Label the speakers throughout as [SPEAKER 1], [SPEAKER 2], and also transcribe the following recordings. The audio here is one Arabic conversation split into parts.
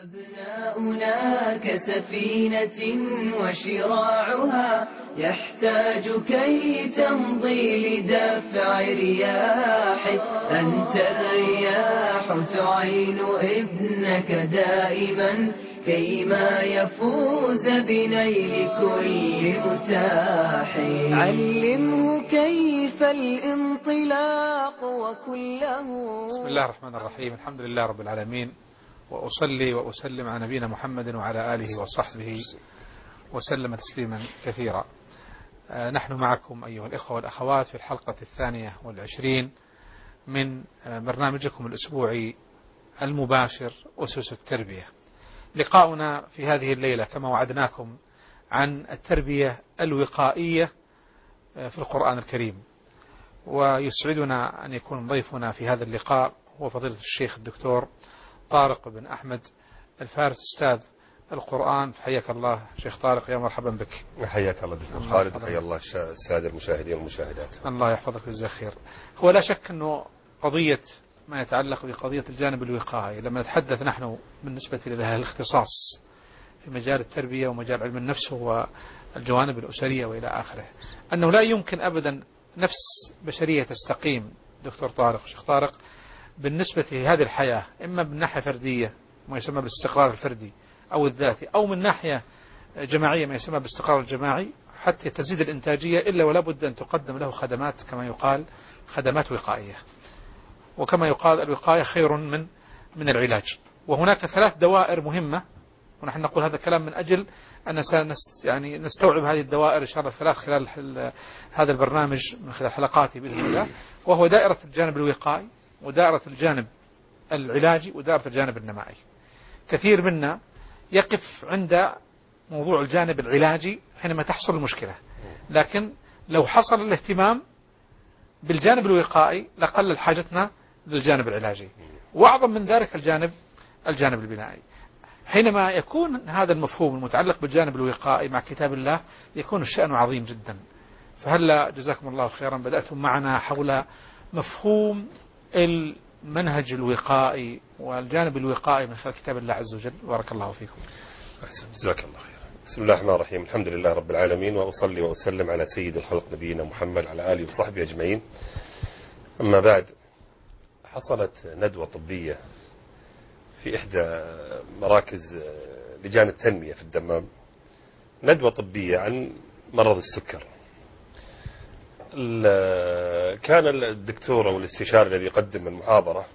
[SPEAKER 1] أبناؤنا كسفينة وشراعها يحتاج كي تمضي لدفع رياحه. أنت الرياح تعين ابنك دائما كيما يفوز بنيل كل متاح. علمه كيف الانطلاق وكله.
[SPEAKER 2] بسم الله الرحمن الرحيم. الحمد لله رب العالمين، وأصلي وأسلم على نبينا محمد وعلى آله وصحبه وسلم تسليما كثيرا. نحن معكم أيها الإخوة والأخوات في الحلقة 22 من برنامجكم الأسبوعي المباشر أسس التربية. لقاؤنا في هذه الليلة كما وعدناكم عن التربية الوقائية في القرآن الكريم، ويسعدنا أن يكون ضيفنا في هذا اللقاء هو فضيلة الشيخ الدكتور طارق بن أحمد الفارس أستاذ القرآن. فحياك الله شيخ طارق، يا مرحبا بك.
[SPEAKER 3] حياك الله دكتور خالد، حيا الله السادة المشاهدين والمشاهدات.
[SPEAKER 2] الله يحفظك ويجزاك خير. هو لا شك أنه قضية ما يتعلق بقضية الجانب الوقائي، لما نتحدث نحن بالنسبة لها الاختصاص في مجال التربية ومجال علم النفس والجوانب الأسرية وإلى آخره، أنه لا يمكن أبدا نفس بشرية تستقيم دكتور طارق شيخ طارق بالنسبة لهذه الحياة، إما من ناحية فردية ما يسمى بالاستقرار الفردي أو الذاتي، أو من ناحية جماعية ما يسمى بالاستقرار الجماعي، حتى تزيد الإنتاجية إلا ولا بد أن تقدم له خدمات كما يقال خدمات وقائية. وكما يقال الوقاية خير من العلاج. وهناك 3 دوائر مهمة، ونحن نقول هذا الكلام من أجل أن يعني نستوعب هذه الدوائر إن شاء الله 3 خلال هذا البرنامج من خلال حلقاتي بإذن الله. وهو دائرة الجانب الوقائي، ودائرة الجانب العلاجي، ودائرة الجانب النمائي. كثير منا يقف عند موضوع الجانب العلاجي حينما تحصل المشكلة، لكن لو حصل الاهتمام بالجانب الوقائي لقلل حاجتنا للجانب العلاجي، وأعظم من ذلك الجانب البنائي. حينما يكون هذا المفهوم المتعلق بالجانب الوقائي مع كتاب الله يكون الشأن عظيم جدا. فهلا جزاكم الله خيرا بدأتم معنا حول مفهوم المنهج الوقائي والجانب الوقائي من خلال كتاب الله عز وجل. بارك الله فيكم.
[SPEAKER 3] جزاك الله خير. بسم الله الرحمن الرحيم. الحمد لله رب العالمين، وأصلي وأسلم على سيد الخلق نبينا محمد على آله وصحبه أجمعين. أما بعد، حصلت ندوة طبية في إحدى مراكز لجان التنمية في الدمام، ندوة طبية عن مرض السكر. كان الدكتور أو الاستشاري الذي قدم المحاضرة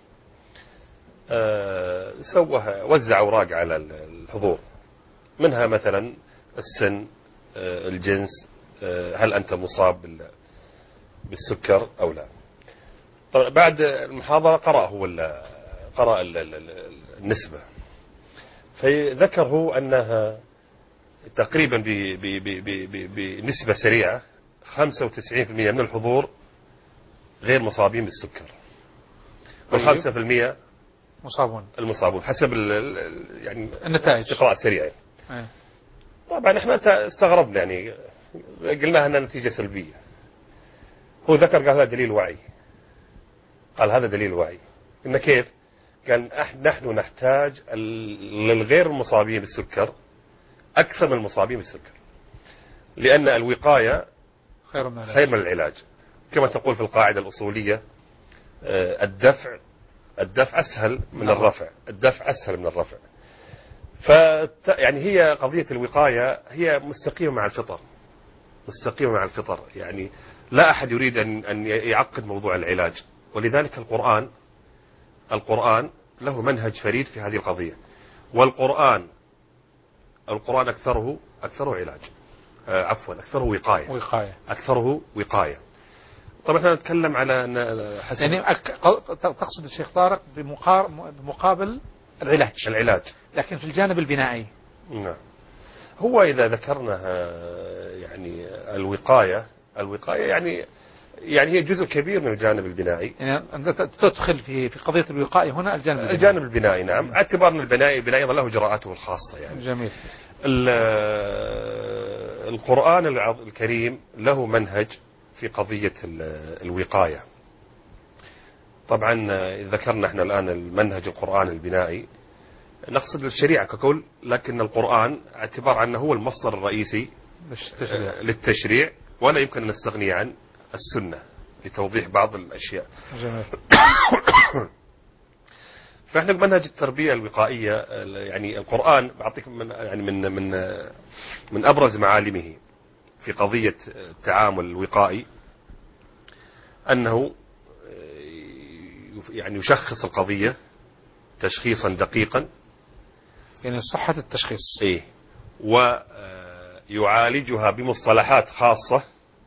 [SPEAKER 3] وزع أوراق على الحضور، منها مثلا السن، الجنس، هل أنت مصاب بالسكر أو لا. طبعا بعد المحاضرة قرأ النسبة، فذكر هو أنها تقريبا بنسبة سريعة 95% من الحضور غير مصابين بالسكر، وال5% المصابون حسب يعني
[SPEAKER 2] النتائج
[SPEAKER 3] استقراء سريع. طبعا احنا استغربنا، يعني قلناها انها نتيجة سلبية. هو ذكر قال هذا دليل وعي، قال هذا دليل وعي. إن كيف؟ قال نحن نحتاج للغير المصابين بالسكر أكثر من المصابين بالسكر، لأن الوقاية خير من العلاج. كما تقول في القاعدة الأصولية الدفع أسهل من الرفع، الدفع أسهل من الرفع. يعني هي قضية الوقاية هي مستقيمة مع الفطر، مستقيمة مع الفطر. يعني لا أحد يريد أن يعقد موضوع العلاج، ولذلك القرآن له منهج فريد في هذه القضية. والقرآن أكثره علاج، أكثره وقاية، أكثره وقاية. طبعا احنا نتكلم على
[SPEAKER 2] يعني تقصد الشيخ طارق بمقابل العلاج، لكن في الجانب البنائي.
[SPEAKER 3] نعم. هو إذا ذكرنا يعني الوقاية يعني هي جزء كبير من الجانب البنائي.
[SPEAKER 2] يعني أنت تدخل في قضية الوقاية هنا
[SPEAKER 3] الجانب البنائي. نعم، اعتبار أن البنائي له إجراءاته الخاصة. يعني
[SPEAKER 2] جميل.
[SPEAKER 3] القرآن الكريم له منهج في قضية الوقاية. طبعا ذكرنا احنا الآن المنهج القرآن البنائي، نقصد الشريعة ككل، لكن القرآن اعتبار أنه هو المصدر الرئيسي للتشريع، ولا يمكن أن نستغني عن السنة لتوضيح بعض الأشياء.
[SPEAKER 2] جميل.
[SPEAKER 3] فإحنا بمنهج التربية الوقائية يعني القرآن بعطيك من أبرز معالمه في قضية التعامل الوقائي أنه يعني يشخص القضية تشخيصا دقيقا،
[SPEAKER 2] يعني صحة التشخيص،
[SPEAKER 3] إيه، ويعالجها بمصطلحات خاصة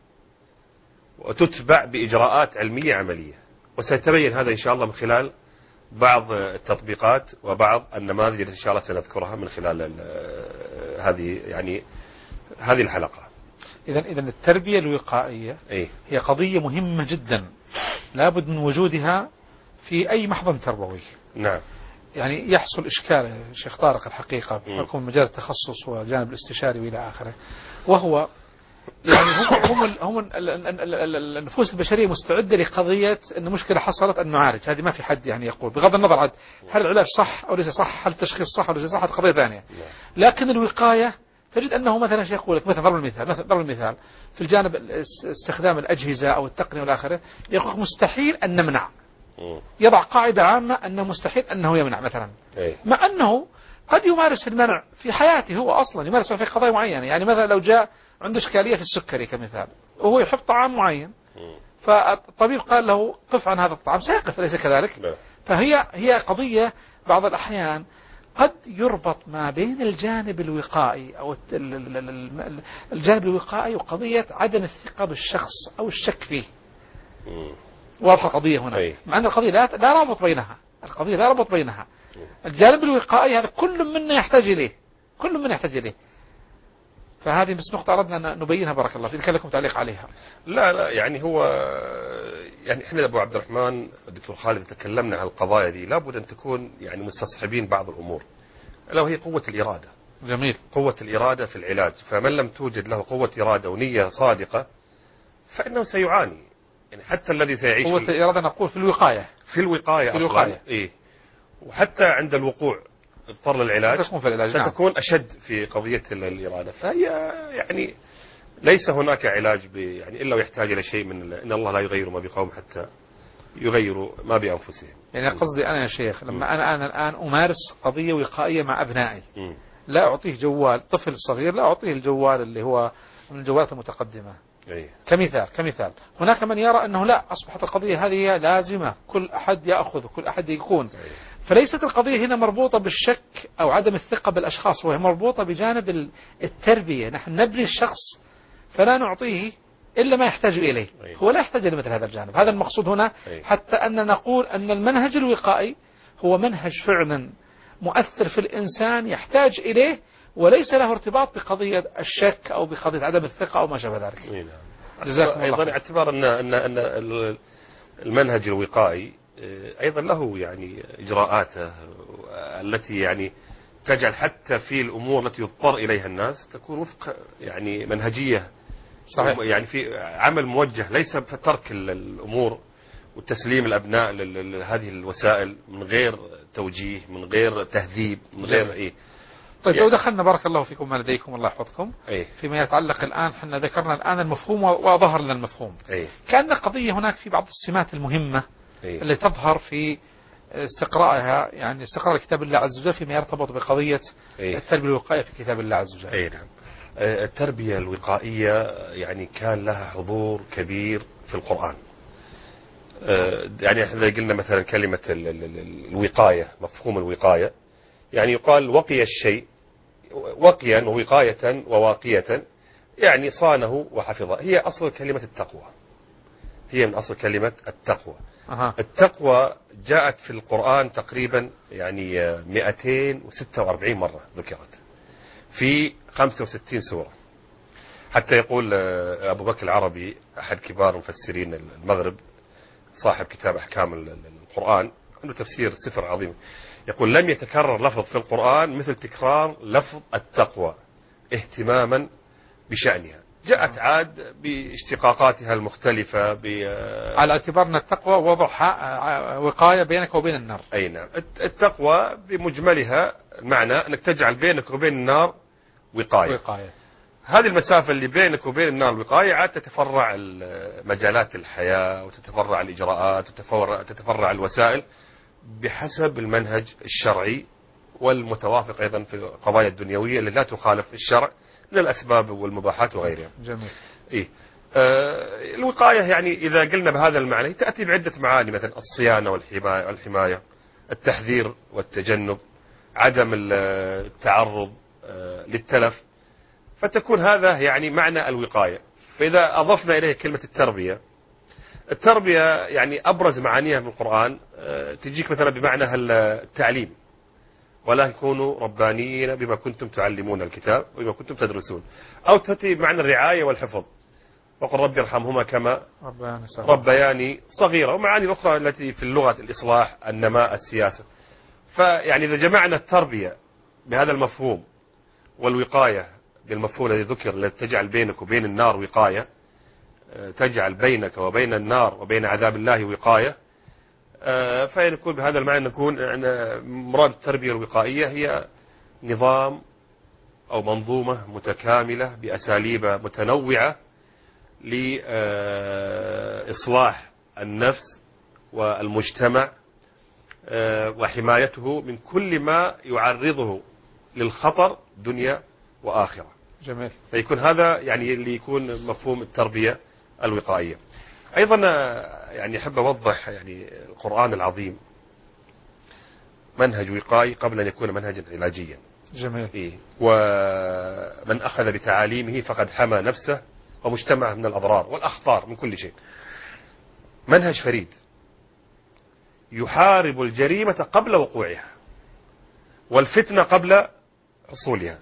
[SPEAKER 3] وتتبع بإجراءات علمية عملية. وسيتبين هذا إن شاء الله من خلال بعض التطبيقات وبعض النماذج التي إن شاء الله سنذكرها من خلال هذه الحلقة.
[SPEAKER 2] إذا التربية الوقائية
[SPEAKER 3] إيه؟
[SPEAKER 2] هي قضية مهمة جدا، لابد من وجودها في أي محضن تربوي.
[SPEAKER 3] نعم.
[SPEAKER 2] يعني يحصل إشكال شيخ طارق الحقيقة بحكم مجال التخصص والجانب الاستشاري وإلى آخره، وهو يعني هم النفوس البشرية مستعدة لقضية أن مشكلة حصلت أن نعالج، هذه ما في حد يعني يقول بغض النظر عن هل العلاج صح أو ليس صح، هل التشخيص صح أو ليس صح، هذه قضية ثانية. لكن الوقاية تجد أنه مثلا شيخ يقول لك مثلا ضرب المثال في الجانب استخدام الأجهزة أو التقنية والآخرة، يقول مستحيل أن نمنع، يضع قاعدة عامة أنه مستحيل أنه يمنع مثلا، مع أنه قد يمارس المنع في حياته، هو أصلا يمارس في قضايا معينة. يعني مثلا لو جاء عنده إشكالية في السكري كمثال وهو يحب طعام معين، فالطبيب قال له قف عن هذا الطعام، سيقف، أليس كذلك؟ فهي قضية بعض الأحيان قد يربط ما بين الجانب الوقائي أو الجانب الوقائي وقضية عدم الثقة بالشخص أو الشك فيه. واضحة القضية هنا، مع أن القضية لا رابط بينها، القضية لا رابط بينها. الجانب الوقائي هذا كل منا يحتاج إليه، فهذه بس نقطة أردنا أن نبينها. بارك الله فيك، كان لكم تعليق عليها؟
[SPEAKER 3] لا يعني هو يعني احنا أبو عبد الرحمن الدكتور خالد تكلمنا عن القضايا دي، لابد أن تكون يعني مستصحبين بعض الأمور، ألا وهي قوة الإرادة.
[SPEAKER 2] جميل.
[SPEAKER 3] قوة الإرادة في العلاج، فمن لم توجد له قوة إرادة ونية صادقة فإنه سيعاني. يعني حتى الذي سيعيش
[SPEAKER 2] قوة الإرادة نقول في الوقاية
[SPEAKER 3] أصلا، إيه، وحتى عند الوقوع اضطر للعلاج ستكون أشد في قضية الإرادة. فهي يعني ليس هناك علاج يعني إلا ويحتاج إلى شيء من إن الله لا يغير ما بقوم حتى يغيروا ما بأنفسهم.
[SPEAKER 2] يعني قصدي أنا يا شيخ لما أنا الآن أمارس قضية وقائية مع أبنائي، لا أعطيه جوال، طفل صغير لا أعطيه الجوال اللي هو من الجوالات المتقدمة كمثال. هناك من يرى أنه لا، أصبحت القضية هذه لازمة، كل أحد يأخذ وكل أحد يكون. فليست القضية هنا مربوطة بالشك أو عدم الثقة بالأشخاص، وهي مربوطة بجانب التربية. نحن نبني الشخص فلا نعطيه إلا ما يحتاج إليه، هو لا يحتاج إلى مثل هذا الجانب. هذا المقصود هنا، حتى أن نقول أن المنهج الوقائي هو منهج فعلا مؤثر في الإنسان يحتاج إليه، وليس له ارتباط بقضية الشك أو بقضية عدم الثقة أو ما شابه ذلك.
[SPEAKER 3] جزاكم الله خير. اعتبار أن المنهج الوقائي أيضا له يعني إجراءاته التي يعني تجعل حتى في الأمور التي يضطر إليها الناس تكون وفق يعني منهجية صحيح، يعني في عمل موجه، ليس في ترك الأمور وتسليم الأبناء لهذه الوسائل من غير توجيه، من غير تهذيب، من غير
[SPEAKER 2] طيب لو دخلنا بارك الله فيكم ما لديكم الله يحفظكم فيما يتعلق الآن، احنا ذكرنا الآن المفهوم وظهر لنا المفهوم، كأن قضية هناك في بعض السمات المهمة اللي تظهر في استقرائها، يعني استقراء كتاب الله عز وجل فيما يرتبط بقضية التربية الوقائية في كتاب الله عز وجل.
[SPEAKER 3] نعم. التربية الوقائية يعني كان لها حضور كبير في القرآن. يعني احنا قلنا مثلا كلمة الوقاية، مفهوم الوقاية يعني يقال وقي الشيء وقيا ووقاية وواقية، يعني صانه وحفظه. هي أصل كلمة التقوى، هي من أصل كلمة التقوى. التقوى جاءت في القرآن تقريبا يعني 246 مرة ذكرت في 65 سورة. حتى يقول أبو بكر العربي أحد كبار مفسرين المغرب صاحب كتاب أحكام القرآن، عنده تفسير سفر عظيم، يقول لم يتكرر لفظ في القرآن مثل تكرار لفظ التقوى اهتماما بشأنها. جاءت عاد باشتقاقاتها المختلفة
[SPEAKER 2] على اعتبار أن التقوى وضعها وقاية بينك وبين النار.
[SPEAKER 3] أي نعم. التقوى بمجملها معنى أنك تجعل بينك وبين النار وقاية. هذه المسافة اللي بينك وبين النار الوقاية عاد تتفرع مجالات الحياة وتتفرع الإجراءات وتتفرع الوسائل بحسب المنهج الشرعي والمتوافق أيضا في القضايا الدنيوية اللي لا تخالف الشرع من الأسباب والمباحات وغيرها.
[SPEAKER 2] جميل.
[SPEAKER 3] إيه؟ الوقاية يعني إذا قلنا بهذا المعنى تأتي بعدة معاني، مثلا الصيانة والحماية، التحذير والتجنب، عدم التعرض للتلف، فتكون هذا يعني معنى الوقاية. فإذا أضفنا إليه كلمة التربية يعني أبرز معانيها في القرآن تجيك مثلا بمعنى التعليم، ولا يكونوا ربانيين بما كنتم تعلمون الكتاب وبما كنتم تدرسون، أو تأتي بمعنى الرعاية والحفظ، وقل رب ارحمهما كما ربياني صغيرة، ومعاني الأخرى التي في اللغة الإصلاح، النماء، السياسة. فيعني إذا جمعنا التربية بهذا المفهوم والوقاية بالمفهوم الذي ذكر التي تجعل بينك وبين النار وقاية، تجعل بينك وبين النار وبين عذاب الله وقاية، فيكون بهذا المعنى نكون مراد التربية الوقائية هي نظام أو منظومة متكاملة بأساليب متنوعة لإصلاح النفس والمجتمع وحمايته من كل ما يعرضه للخطر دنيا وآخرة.
[SPEAKER 2] جميل.
[SPEAKER 3] فيكون هذا يعني اللي يكون مفهوم التربية الوقائية. أيضا يعني أحب أوضح يعني القرآن العظيم منهج وقائي قبل أن يكون منهجا علاجيا.
[SPEAKER 2] جميل.
[SPEAKER 3] إيه؟ ومن أخذ بتعاليمه فقد حمى نفسه ومجتمعه من الأضرار والأخطار من كل شيء. منهج فريد يحارب الجريمة قبل وقوعها والفتنة قبل حصولها،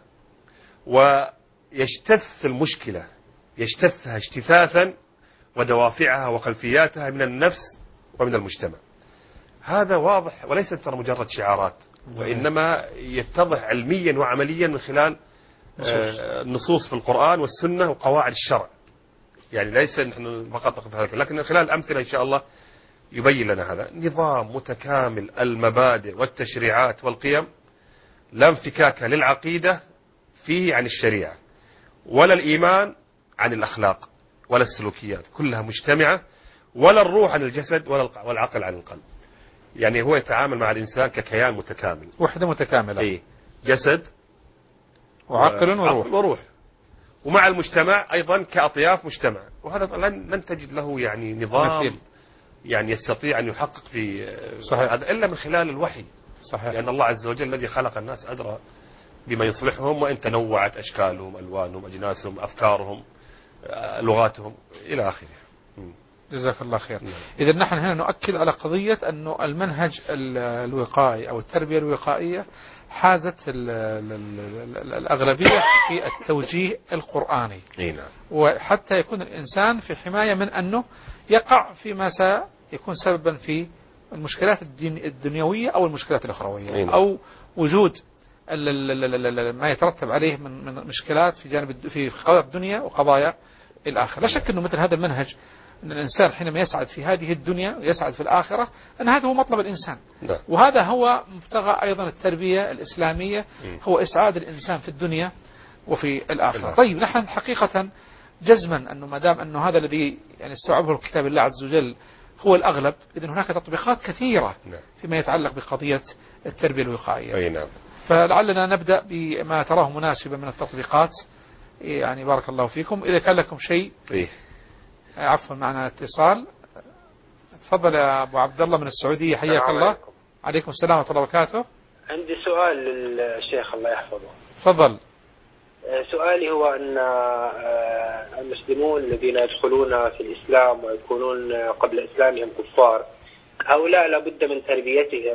[SPEAKER 3] ويجتث المشكلة، يجتثها اجتثاثا ودوافعها وخلفياتها من النفس ومن المجتمع. هذا واضح وليس ترى مجرد شعارات، وإنما يتضح علميا وعمليا من خلال النصوص في القرآن والسنة وقواعد الشرع. يعني ليس نحن فقط نقف هذا، لكن من خلال الأمثلة إن شاء الله يبين لنا هذا نظام متكامل المبادئ والتشريعات والقيم، لا انفكاك للعقيدة فيه عن الشريعة، ولا الإيمان عن الأخلاق، ولا السلوكيات، كلها مجتمعة، ولا الروح عن الجسد ولا العقل عن القلب. يعني هو يتعامل مع الإنسان ككيان متكامل،
[SPEAKER 2] وحدة متكاملة.
[SPEAKER 3] أي جسد
[SPEAKER 2] وعقل وروح،
[SPEAKER 3] ومع المجتمع أيضا كأطياف مجتمع. وهذا لن تجد له يعني نظام مثيل يعني يستطيع أن يحقق في هذا إلا من خلال الوحي.
[SPEAKER 2] صحيح.
[SPEAKER 3] لأن الله عز وجل الذي خلق الناس أدرى بما يصلحهم، وإن تنوعت أشكالهم، ألوانهم، أجناسهم، أفكارهم، لغاتهم إلى آخره.
[SPEAKER 2] جزاك الله خير. إذا نحن هنا نؤكد على قضية أنه المنهج الوقائي أو التربية الوقائية حازت الأغلبية في التوجيه القرآني، وحتى يكون الإنسان في حماية من أنه يقع فيما سيكون سببا في المشكلات الدنيوية أو المشكلات الأخروية، أو وجود ما يترتب عليه من مشكلات في قضايا الدنيا وقضايا الآخرة. لا شك أنه مثل هذا المنهج أن الإنسان حينما يسعد في هذه الدنيا ويسعد في الآخرة أن هذا هو مطلب الإنسان. وهذا هو مبتغى أيضا التربية الإسلامية، هو إسعاد الإنسان في الدنيا وفي الآخرة. طيب نحن حقيقة جزما أنه ما دام أنه هذا الذي يعني استوعبه الكتاب الله عز وجل هو الأغلب، إذن هناك تطبيقات كثيرة فيما يتعلق بقضية التربية الوقائية. فلعلنا نبدأ بما تراه مناسبا من التطبيقات. يعني بارك الله فيكم. إذا كان لكم شيء عفوا معنا اتصال. تفضل يا أبو عبد الله من السعودية، حياك الله. عليكم السلام ورحمة الله وبركاته.
[SPEAKER 4] عندي سؤال للشيخ الله يحفظه.
[SPEAKER 2] تفضل.
[SPEAKER 4] سؤالي هو أن المسلمون الذين يدخلون في الإسلام ويكونون قبل إسلامهم كفار، هؤلاء لابد من تربيتهم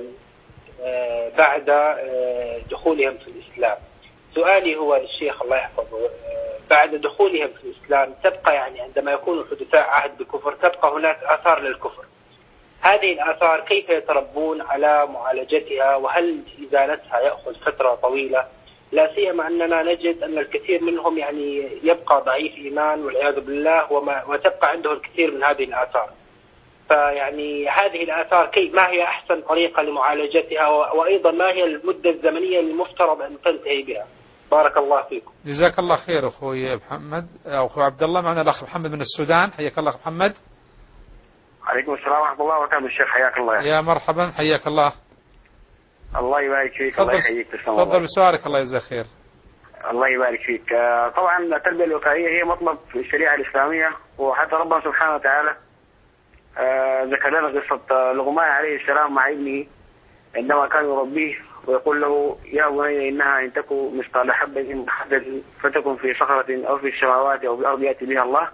[SPEAKER 4] بعد دخولهم في الإسلام. سؤالي هو الشيخ الله يحفظه، بعد دخولهم في الإسلام تبقى يعني عندما يكونوا حدثاء عهد بكفر تبقى هناك آثار للكفر. هذه الآثار كيف يتربون على معالجتها؟ وهل إزالتها يأخذ فترة طويلة؟ لا سيما أننا نجد أن الكثير منهم يعني يبقى ضعيف إيمان والعياذ بالله، وتبقى عنده الكثير من هذه الآثار. فيعني هذه الآثار ما هي أحسن طريقة لمعالجتها، وأيضا ما هي المدة الزمنية المفترض أن تنتهي بها؟ بارك الله فيكم.
[SPEAKER 2] جزاك الله خير أخوي محمد أو أخوي عبد الله. معنا الأخ محمد من السودان. حياك الله أخ محمد.
[SPEAKER 5] عليكم السلام ورحمة الله وبركاته. الشيخ حياك الله.
[SPEAKER 2] يا مرحبا حياك الله.
[SPEAKER 5] الله يبارك فيك. الله يحييك.
[SPEAKER 2] تفضل بسؤالك. الله يجزاك خير.
[SPEAKER 5] الله يبارك فيك. طبعا التربية الوقائية هي مطلب في الشريعة الإسلامية، وحتى ربنا سبحانه وتعالى ذكر لنا قصة لقمان عليه السلام مع ابنه عندما كان يربيه ويقول له يا بني إنها إن تكن مثقال حبة من خردل فتكن في صخرة أو في السماوات أو في الأرض يأتي بها الله.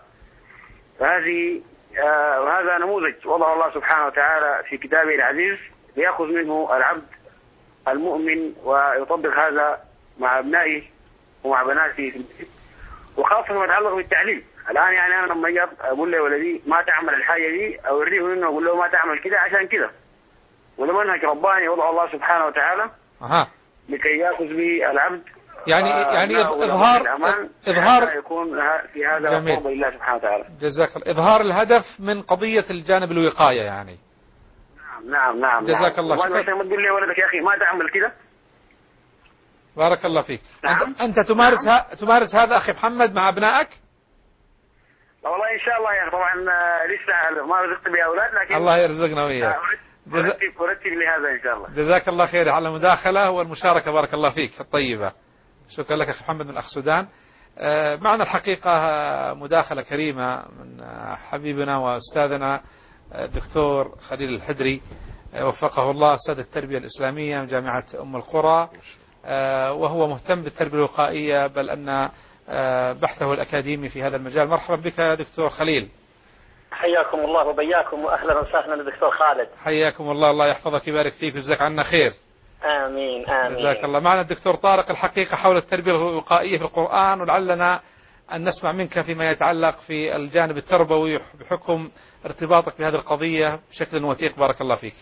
[SPEAKER 5] وهذا نموذج وضع الله سبحانه وتعالى في كتابه العزيز ليأخذ منه العبد المؤمن ويطبق هذا مع أبنائه ومع بناته، وخاصة ما يتعلق بالتعليم. الآن يعني أنا لما أجي أقول له ولدي ما تعمل الحاجة دي، أو أوريه منه أقول له ما تعمل كده عشان كده، وده منهج رباني وضع الله سبحانه وتعالى لكي يأخذ به العبد.
[SPEAKER 2] يعني إظهار
[SPEAKER 5] يكون في هذا قرب لله سبحانه وتعالى.
[SPEAKER 2] جزاك الله. إظهار الهدف من قضية الجانب الوقاية يعني.
[SPEAKER 5] نعم.
[SPEAKER 2] جزاك الله.
[SPEAKER 5] شكرا. ما تقول لي ولدك يا أخي ما تعمل كده.
[SPEAKER 2] بارك الله فيك.
[SPEAKER 5] نعم.
[SPEAKER 2] أنت تمارس هذا أخي محمد مع أبنائك؟
[SPEAKER 5] لا والله إن شاء الله يا أخي. طبعا لسه ما رزقت بأولاد، لكن
[SPEAKER 2] الله يرزقنا وإياك.
[SPEAKER 5] أرتب لهذا إن شاء الله.
[SPEAKER 2] جزاك الله خير على المداخلة والمشاركة. بارك الله فيك الطيبة. شكرا لك أخي محمد من الأخ سودان. معنا الحقيقة مداخلة كريمة من حبيبنا وأستاذنا الدكتور خليل الحدري وفقه الله، أستاذ التربية الإسلامية من جامعة أم القرى، وهو مهتم بالتربية الوقائية، بل أن بحثه الأكاديمي في هذا المجال. مرحبا بك يا دكتور خليل.
[SPEAKER 6] حياكم الله وبياكم، وأهلا وسهلا دكتور خالد.
[SPEAKER 2] حياكم الله. الله يحفظك ويبارك فيك ويجزاك عنا خير.
[SPEAKER 6] آمين.
[SPEAKER 2] جزاك الله. معنا الدكتور طارق الحقيقة حول التربية الوقائية في القرآن، ولعلنا أن نسمع منك فيما يتعلق في الجانب التربوي بحكم ارتباطك بهذه القضية بشكل وثيق. بارك الله فيك.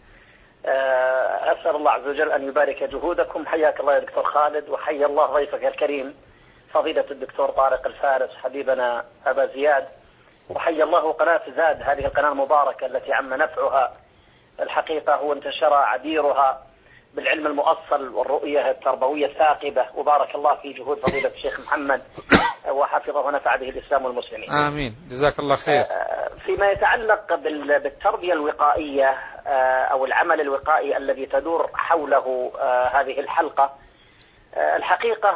[SPEAKER 6] أسأل الله عز وجل أن يبارك جهودكم. حياك الله يا دكتور خالد، وحيا الله ضيفك الكريم فضيلة الدكتور طارق الفارس حبيبنا أبا زياد، وحيا الله قناة زاد، هذه القناة المباركة التي عم نفعها الحقيقة وانتشر عبيرها بالعلم المؤصل والرؤية التربوية الثاقبة، وبارك الله في جهود فضيلة الشيخ محمد وحفظه ونفع به الإسلام والمسلمين.
[SPEAKER 2] آمين. جزاك الله خير.
[SPEAKER 6] فيما يتعلق بالتربية الوقائية أو العمل الوقائي الذي تدور حوله هذه الحلقة، الحقيقة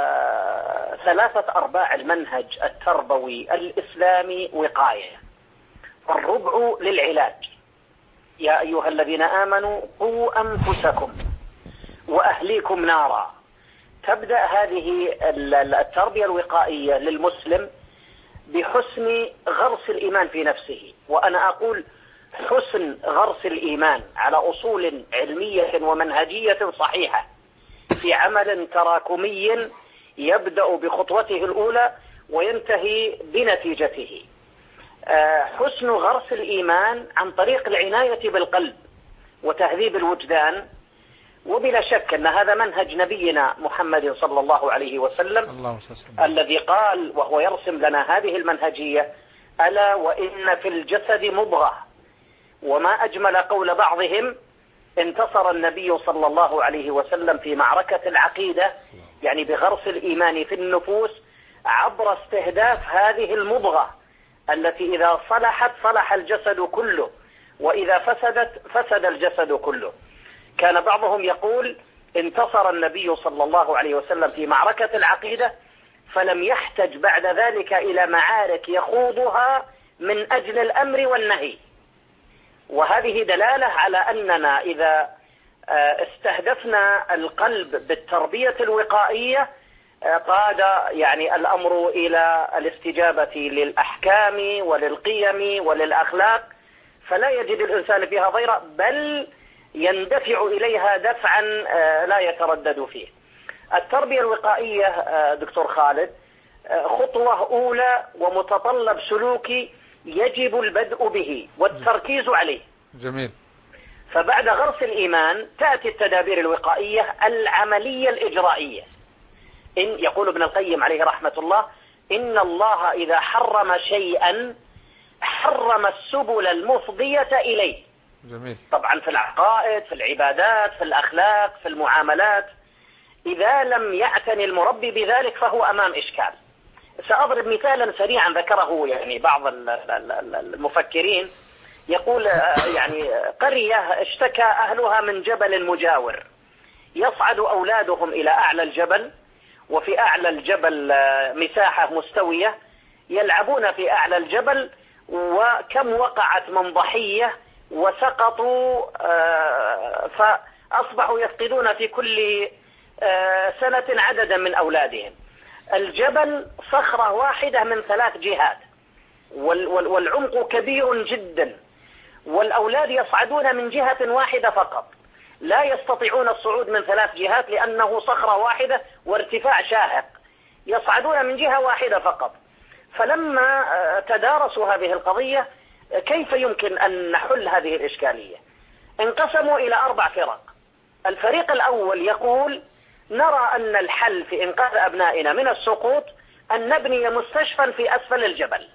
[SPEAKER 6] 3/4 المنهج التربوي الإسلامي وقاية، الربع للعلاج. يا أيها الذين آمنوا قوا أنفسكم وأهليكم نارا. تبدأ هذه التربية الوقائية للمسلم بحسن غرس الإيمان في نفسه، وأنا أقول حسن غرس الإيمان على أصول علمية ومنهجية صحيحة في عمل تراكمي يبدأ بخطوته الأولى وينتهي بنتيجته. حسن غرس الإيمان عن طريق العناية بالقلب وتهذيب الوجدان، وبلا شك أن هذا منهج نبينا محمد صلى الله عليه وسلم الذي قال وهو يرسم لنا هذه المنهجية: ألا وإن في الجسد مضغة. وما أجمل قول بعضهم: انتصر النبي صلى الله عليه وسلم في معركة العقيدة، يعني بغرس الإيمان في النفوس، عبر استهداف هذه المضغة التي إذا صلحت صلح الجسد كله، وإذا فسدت فسد الجسد كله. كان بعضهم يقول: انتصر النبي صلى الله عليه وسلم في معركة العقيدة فلم يحتج بعد ذلك إلى معارك يخوضها من أجل الأمر والنهي. وهذه دلالة على أننا إذا استهدفنا القلب بالتربية الوقائية قاد يعني الأمر إلى الاستجابة للأحكام وللقيم وللأخلاق، فلا يجد الإنسان فيها ضيرا، بل يندفع إليها دفعا لا يتردد فيه. التربية الوقائية دكتور خالد خطوة أولى ومتطلب سلوكي يجب البدء به والتركيز عليه.
[SPEAKER 2] جميل.
[SPEAKER 6] فبعد غرس الإيمان تأتي التدابير الوقائية العملية الإجرائية، يقول ابن القيم عليه رحمة الله: إن الله إذا حرم شيئا حرم السبل المفضية إليه.
[SPEAKER 2] جميل.
[SPEAKER 6] طبعا في العقائد، في العبادات، في الأخلاق، في المعاملات، إذا لم يعتني المربي بذلك فهو أمام إشكال. سأضرب مثالا سريعا ذكره يعني بعض المفكرين. يقول يعني قرية اشتكى أهلها من جبل مجاور، يصعد أولادهم إلى أعلى الجبل، وفي أعلى الجبل مساحة مستوية، يلعبون في أعلى الجبل، وكم وقعت من ضحية وسقطوا، فأصبحوا يفقدون في كل سنة عددا من أولادهم. الجبل صخرة واحدة من 3 جهات، والعمق كبير جدا، والأولاد يصعدون من جهة واحدة فقط، لا يستطيعون الصعود من 3 جهات لأنه صخرة واحدة وارتفاع شاهق، يصعدون من جهة واحدة فقط. فلما تدارسوا هذه القضية كيف يمكن أن نحل هذه الإشكالية، انقسموا إلى 4 فرق. الفريق الأول يقول: نرى أن الحل في إنقاذ أبنائنا من السقوط أن نبني مستشفى في أسفل الجبل،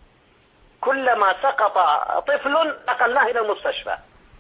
[SPEAKER 6] كلما سقط طفل نقلناه إلى المستشفى.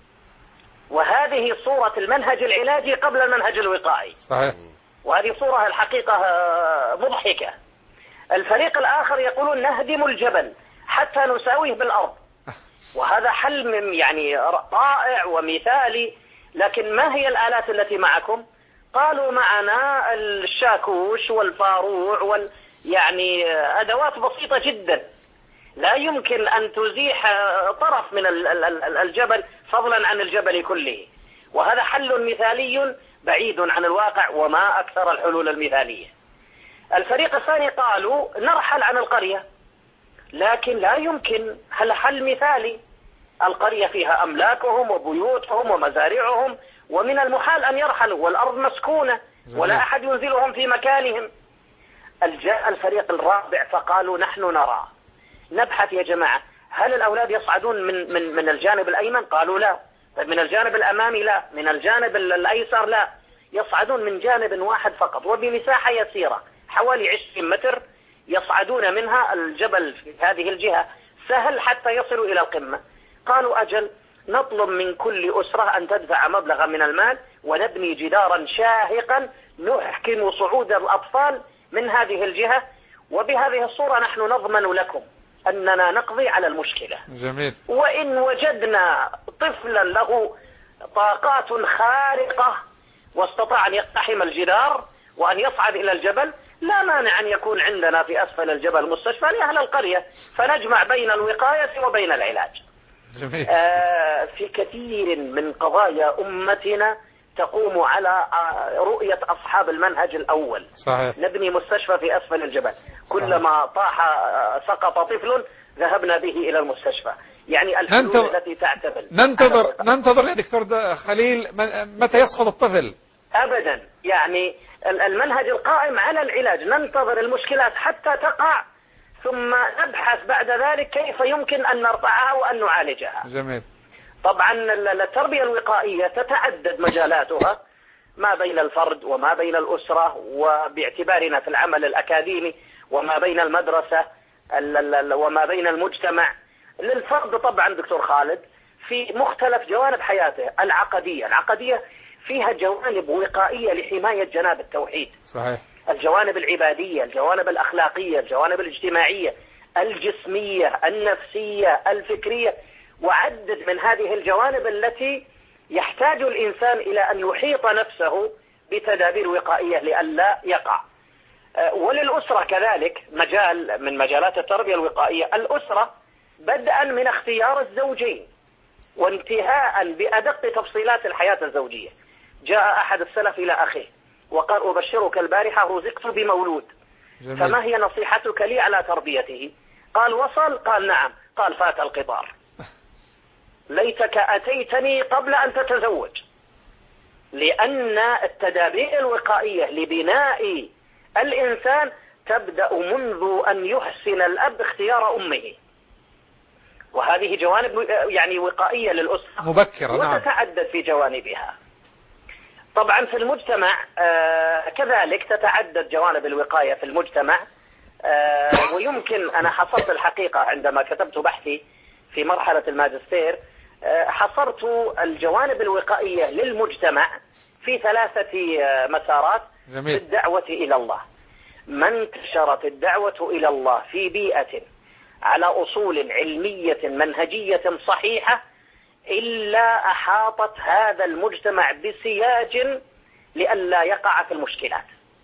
[SPEAKER 6] وهذه صورة المنهج العلاجي قبل المنهج الوقائي.
[SPEAKER 2] صحيح.
[SPEAKER 6] وهذه صورة الحقيقة مضحكة. الفريق الآخر يقولون: نهدم الجبل حتى نساويه بالأرض، وهذا حل يعني رائع ومثالي. لكن ما هي الآلات التي معكم؟ قالوا: معنا الشاكوش والفاروع يعني أدوات بسيطة جدا، لا يمكن أن تزيح طرف من الجبل فضلا عن الجبل كله. وهذا حل مثالي بعيد عن الواقع، وما أكثر الحلول المثالية. الفريق الثاني قالوا: نرحل عن القرية، لكن لا يمكن، هل حل مثالي؟ القرية فيها أملاكهم وبيوتهم ومزارعهم، ومن المحال أن يرحلوا، والأرض مسكونة ولا أحد ينزلهم في مكانهم. جاء الفريق الرابع فقالوا: نحن نرى، نبحث يا جماعة، هل الأولاد يصعدون من الجانب الأيمن؟ قالوا لا. طيب من الجانب الأمامي؟ لا. من الجانب الأيسر؟ لا. يصعدون من جانب واحد فقط، وبمساحة يسيرة حوالي 20 متر يصعدون منها. الجبل في هذه الجهة سهل حتى يصلوا إلى القمة. قالوا: أجل، نطلب من كل أسرة أن تدفع مبلغا من المال، ونبني جدارا شاهقا نحكم صعود الأطفال من هذه الجهة، وبهذه الصورة نحن نضمن لكم أننا نقضي على المشكلة.
[SPEAKER 2] جميل.
[SPEAKER 6] وإن وجدنا طفلا له طاقات خارقة واستطاع أن يقتحم الجدار وأن يصعد إلى الجبل، لا مانع أن يكون عندنا في أسفل الجبل مستشفى لأهل القرية، فنجمع بين الوقاية وبين العلاج.
[SPEAKER 2] جميل.
[SPEAKER 6] في كثير من قضايا أمتنا تقوم على رؤية أصحاب المنهج الأول.
[SPEAKER 2] صحيح.
[SPEAKER 6] نبني مستشفى في أسفل الجبل، كلما طاح سقط طفل ذهبنا به إلى المستشفى. يعني الحلول التي تعتمد.
[SPEAKER 2] ننتظر يا دكتور خليل متى يسقط الطفل؟
[SPEAKER 6] أبدا، يعني المنهج القائم على العلاج، ننتظر المشكلات حتى تقع ثم نبحث بعد ذلك كيف يمكن أن نرفعها وأن نعالجها.
[SPEAKER 2] جميل.
[SPEAKER 6] طبعا التربية الوقائية تتعدد مجالاتها، ما بين الفرد وما بين الأسرة، وباعتبارنا في العمل الأكاديمي، وما بين المدرسة وما بين المجتمع. للفرد طبعا دكتور خالد في مختلف جوانب حياته. العقدية فيها جوانب وقائية لحماية جناب التوحيد.
[SPEAKER 2] صحيح.
[SPEAKER 6] الجوانب العبادية، الجوانب الأخلاقية، الجوانب الاجتماعية، الجسمية، النفسية، الفكرية، وعدد من هذه الجوانب التي يحتاج الإنسان إلى أن يحيط نفسه بتدابير وقائية لئلا يقع. وللأسرة كذلك مجال من مجالات التربية الوقائية. الأسرة بدءا من اختيار الزوجين وانتهاء بأدق تفصيلات الحياة الزوجية. جاء أحد السلف إلى أخيه وقال: أبشرك البارحة رزقت بمولود.
[SPEAKER 2] جميل.
[SPEAKER 6] فما هي نصيحتك لي على تربيته؟ قال: وصل؟ قال: نعم. قال: فات القطار، ليتك أتيتني قبل أن تتزوج. لأن التدابير الوقائية لبناء الإنسان تبدأ منذ أن يحسن الأب اختيار أمه، وهذه جوانب يعني وقائية للأسرة
[SPEAKER 2] مبكرة. نعم.
[SPEAKER 6] وتتعدد في جوانبها. طبعا في المجتمع كذلك تتعدد جوانب الوقاية في المجتمع، ويمكن أنا حصرت الحقيقة عندما كتبت بحثي في مرحلة الماجستير، حصرت الجوانب الوقائية للمجتمع في 3 مسارات.
[SPEAKER 2] جميل.
[SPEAKER 6] الدعوة إلى الله. ما انتشرت الدعوة إلى الله في بيئة على أصول علمية منهجية صحيحة إلا أحاطت هذا المجتمع بسياج لئلا يقع في المشكلات.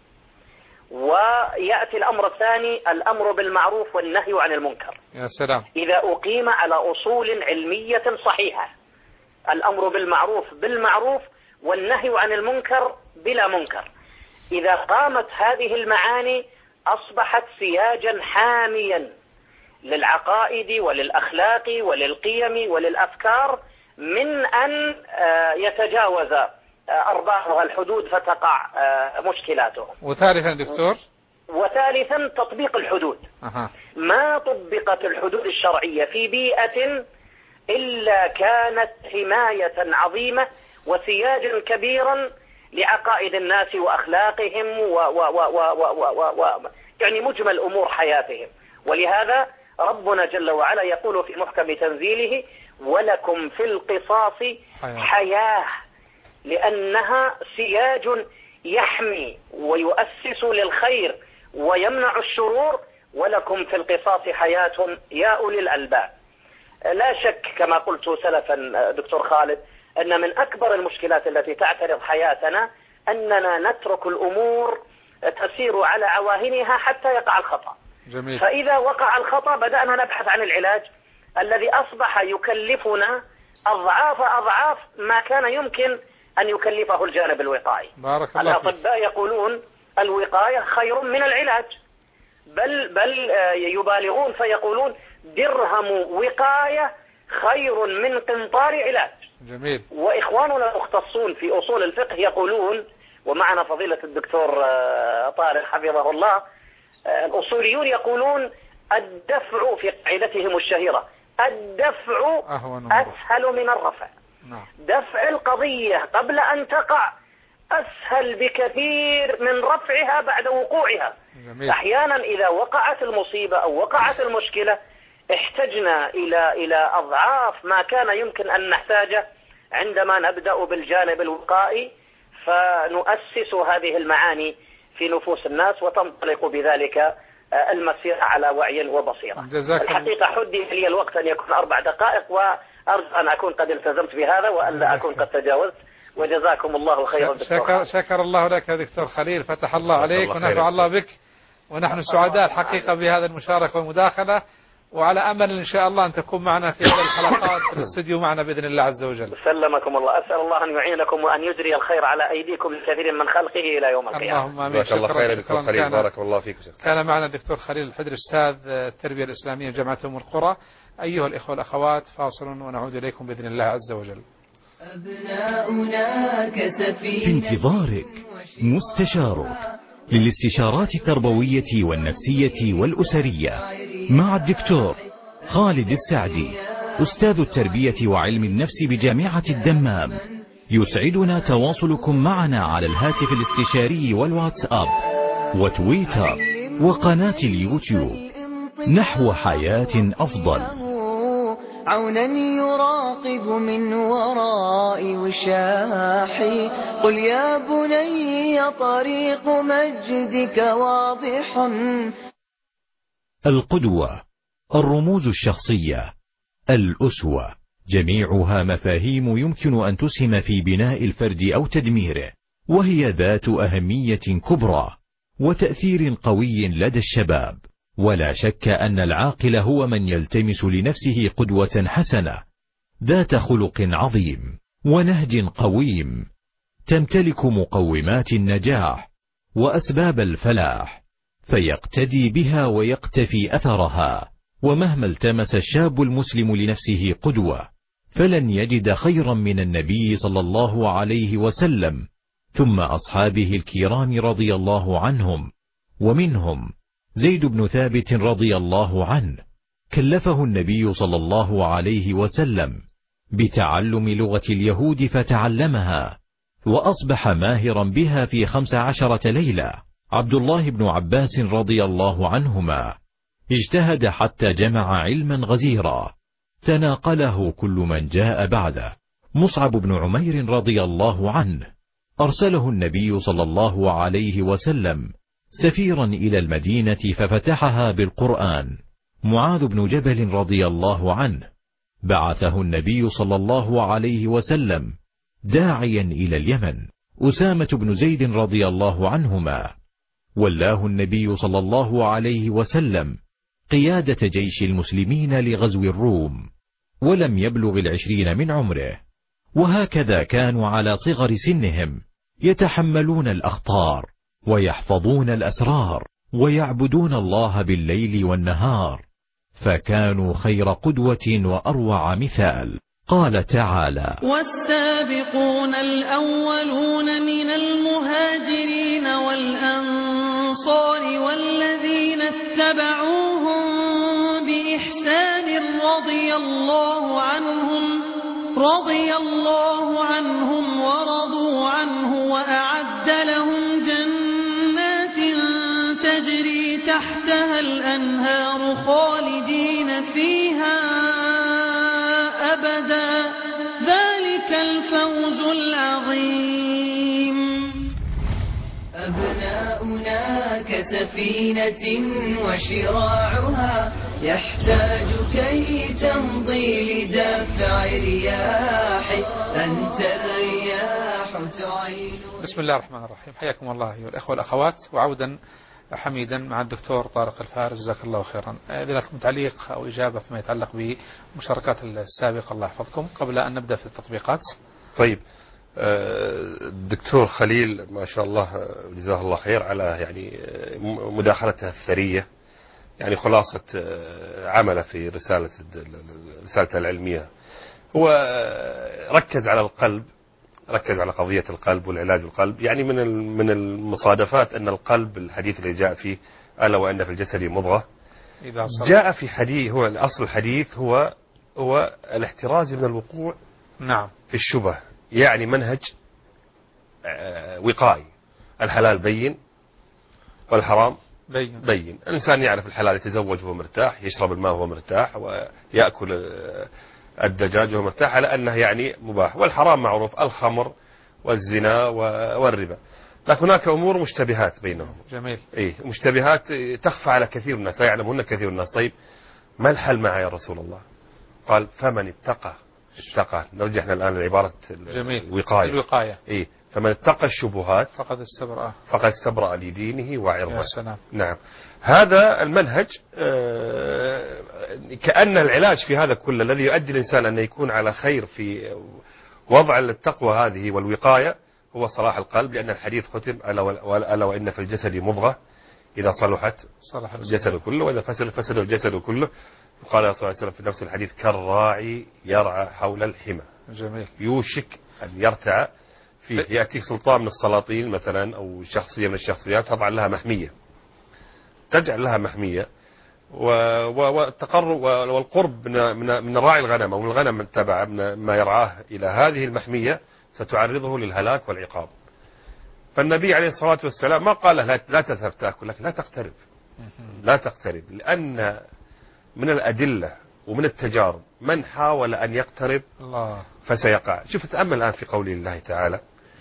[SPEAKER 6] ويأتي الأمر الثاني، الأمر بالمعروف والنهي عن المنكر.
[SPEAKER 2] يا سلام.
[SPEAKER 6] إذا أقيم على أصول علمية صحيحة، الأمر بالمعروف والنهي عن المنكر بلا منكر، إذا قامت هذه المعاني أصبحت سياجا حاميا للعقائد وللأخلاق وللقيم وللأفكار، من أن يتجاوز أربابها الحدود فتقع مشكلاتهم.
[SPEAKER 2] وثالثا دكتور؟
[SPEAKER 6] وثالثا تطبيق الحدود. ما طبقت الحدود الشرعية في بيئة إلا كانت حماية عظيمة وسياجا كبيرا لعقائد الناس وأخلاقهم يعني مجمل أمور حياتهم. ولهذا ربنا جل وعلا يقول في محكم تنزيله: ولكم في القصاص حياة، لأنها سياج يحمي ويؤسس للخير ويمنع الشرور. ولكم في القصاص حياة يا أولي الألباب. لا شك كما قلت سلفا دكتور خالد أن من أكبر المشكلات التي تعترض حياتنا أننا نترك الأمور تسير على عواهنها حتى يقع الخطأ.
[SPEAKER 2] جميل.
[SPEAKER 6] فإذا وقع الخطأ بدأنا نبحث عن العلاج الذي أصبح يكلفنا أضعاف ما كان يمكن أن يكلفه الجانب الوقائي.
[SPEAKER 2] بارك الله فيك.
[SPEAKER 6] الأطباء يقولون الوقاية خير من العلاج، بل يبالغون فيقولون درهم وقاية خير من قنطار علاج.
[SPEAKER 2] جميل.
[SPEAKER 6] وإخواننا المختصون في أصول الفقه يقولون، ومعنا فضيلة الدكتور طارق حفظه الله، الأصوليون يقولون الدفع في قاعدتهم الشهيرة الدفع أسهل من الرفع. دفع القضية قبل أن تقع أسهل بكثير من رفعها بعد وقوعها.
[SPEAKER 2] جميل.
[SPEAKER 6] أحيانا إذا وقعت المصيبة أو وقعت المشكلة احتجنا إلى أضعاف ما كان يمكن أن نحتاجه عندما نبدأ بالجانب الوقائي، فنؤسس هذه المعاني في نفوس الناس وتنطلق بذلك المسير على وعي وبصيرة. الحقيقة حدي لي الوقت أن يكون 4 دقائق، وأرجو أن أكون قد التزمت بهذا وألا أكون قد تجاوزت، وجزاكم الله خيرا.
[SPEAKER 2] شكر الله لك يا دكتور خليل، فتح الله عليك ونفع الله بك، ونحن سعداء الحقيقة بهذا المشاركة والمداخلة، وعلى أمل إن شاء الله أن تكون معنا في هذه الحلقات في الاستوديو معنا بإذن الله عز وجل.
[SPEAKER 6] سلمكم الله. أسأل الله أن يعينكم وأن يجري الخير على أيديكم لكثير من خلقه إلى يوم القيامة.
[SPEAKER 2] اللهم آمين.
[SPEAKER 3] جزاك الله خير دكتور خليل، بارك الله فيك.
[SPEAKER 2] كان معنا الدكتور خليل الحدري أستاذ التربية الإسلامية جامعة أم القرى. أيها الإخوة والأخوات، فاصل ونعود إليكم بإذن الله عز وجل.
[SPEAKER 7] في انتظارك مستشارك للاستشارات التربوية والنفسية والأسرية مع الدكتور خالد السعدي، أستاذ التربية وعلم النفس بجامعة الدمام. يسعدنا تواصلكم معنا على الهاتف الاستشاري والواتساب وتويتر وقناة اليوتيوب نحو حياة أفضل.
[SPEAKER 1] عونا يراقب من وراء وشاحي، قل يا بني طريق مجدك واضح.
[SPEAKER 7] القدوة، الرموز الشخصية، الأسوة، جميعها مفاهيم يمكن أن تسهم في بناء الفرد أو تدميره، وهي ذات أهمية كبرى وتأثير قوي لدى الشباب. ولا شك أن العاقل هو من يلتمس لنفسه قدوة حسنة ذات خلق عظيم ونهج قويم، تمتلك مقومات النجاح وأسباب الفلاح، فيقتدي بها ويقتفي أثرها. ومهما التمس الشاب المسلم لنفسه قدوة فلن يجد خيرا من النبي صلى الله عليه وسلم، ثم أصحابه الكرام رضي الله عنهم، ومنهم زيد بن ثابت رضي الله عنه، كلفه النبي صلى الله عليه وسلم بتعلم لغة اليهود فتعلمها، وأصبح ماهرا بها في 15 ليلة. عبد الله بن عباس رضي الله عنهما اجتهد حتى جمع علما غزيرا تناقله كل من جاء بعده. مصعب بن عمير رضي الله عنه أرسله النبي صلى الله عليه وسلم سفيرا إلى المدينة ففتحها بالقرآن. معاذ بن جبل رضي الله عنه بعثه النبي صلى الله عليه وسلم داعيا إلى اليمن. أسامة بن زيد رضي الله عنهما ولاه النبي صلى الله عليه وسلم قيادة جيش المسلمين لغزو الروم، ولم يبلغ 20 من عمره. وهكذا كانوا على صغر سنهم يتحملون الأخطار ويحفظون الأسرار ويعبدون الله بالليل والنهار، فكانوا خير قدوة وأروع مثال. قال تعالى:
[SPEAKER 8] والسابقون الأولون من المهاجرين والأنصار والذين اتبعوهم بإحسان رضي الله عنهم ورضوا عنه وأعد لهم جنات تجري تحتها الأنهار خالدين فيها أبدا، ذلك الفوز العظيم.
[SPEAKER 1] أبناؤنا كسفينة وشراعها يحتاج كي تمضي لدفع رياح، أنت الرياح تعين.
[SPEAKER 2] بسم الله الرحمن الرحيم. حياكم الله أيها الأخوة والأخوات، وعودا حميدا مع الدكتور طارق الفارس جزاك الله خيرا. لكم تعليق أو إجابة فيما يتعلق بمشاركات السابقة الله يحفظكم قبل أن نبدأ في التطبيقات؟
[SPEAKER 3] طيب، الدكتور خليل ما شاء الله جزاه الله خير على يعني مداخلته الثرية، يعني خلاصة عمله في رسالته العلمية. هو ركز على القلب، ركز على قضية القلب والعلاج بالقلب. يعني من المصادفات أن القلب الحديث اللي جاء فيه ألا وأن في الجسد مضغة، جاء في حديث، هو أصل الحديث هو الاحتراز من الوقوع
[SPEAKER 2] نعم
[SPEAKER 3] في الشبه، يعني منهج وقائي. الحلال بين والحرام بين. الإنسان يعرف الحلال، يتزوج وهو مرتاح، يشرب الماء وهو مرتاح، ويأكل الدجاج وهو مرتاح على أنه يعني مباح. والحرام معروف، الخمر والزنا والربا. لكن هناك أمور مشتبهات بينهم.
[SPEAKER 2] جميل.
[SPEAKER 3] مشتبهات تخفى على كثير من الناس، لا يعلمهن كثير من الناس. طيب ما الحل معها يا رسول الله؟ قال: فمن اتقى. نرجعنا الآن لعبارة الوقاية. فمن اتقى الشبهات فقد استبرأ لدينه وعرضه.
[SPEAKER 2] يا سلام.
[SPEAKER 3] نعم، هذا المنهج. كأن العلاج في هذا كله الذي يؤدي الإنسان أن يكون على خير في وضع التقوى هذه والوقاية هو صلاح القلب، لأن الحديث ختم: ألا وإن في الجسد مضغة إذا صلحت صلح الجسد كله، وإذا فسد الجسد كله. قال صلى الله عليه وسلم في نفس الحديث: كالراعي يرعى حول الحمى.
[SPEAKER 2] جميل.
[SPEAKER 3] يوشك أن يرتع فيه. يأتيك سلطان من السلاطين مثلا أو شخصية من الشخصيات، تضع لها محمية، تجعل لها محمية، والتقرب والقرب من راعي الغنم أو من الغنم تبع ما يرعاه إلى هذه المحمية ستعرضه للهلاك والعقاب. فالنبي عليه الصلاة والسلام ما قال له لا تذهب تأكل، لكن لا تقترب، لأن من الأدلة ومن التجارب من حاول أن يقترب فسيقع. شوف، تأمل الآن في قول الله تعالى: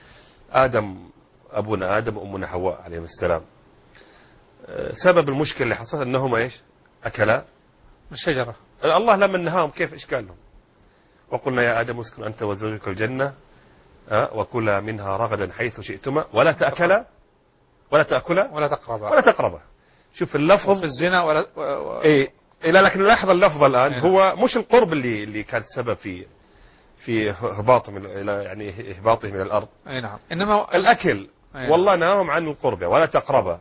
[SPEAKER 3] أبونا آدم وأمنا حواء عليهم السلام، سبب المشكلة اللي حصلت أنهما إيش؟ أكلا
[SPEAKER 2] الشجرة.
[SPEAKER 3] الله لما نهاهم إيش قال لهم؟ وقلنا يا آدم اسكن أنت وزوجك الجنة وكلا منها رغدا حيث شئتما ولا تأكلا ولا تقربا. شوف اللفظ
[SPEAKER 2] في الزنا
[SPEAKER 3] لكن لاحظ اللفظ الآن هو مش القرب اللي كان السبب في إهباطه من الأرض.
[SPEAKER 2] نعم. إنما
[SPEAKER 3] الأكل. والله نهاهم عن القرب ولا تقربا.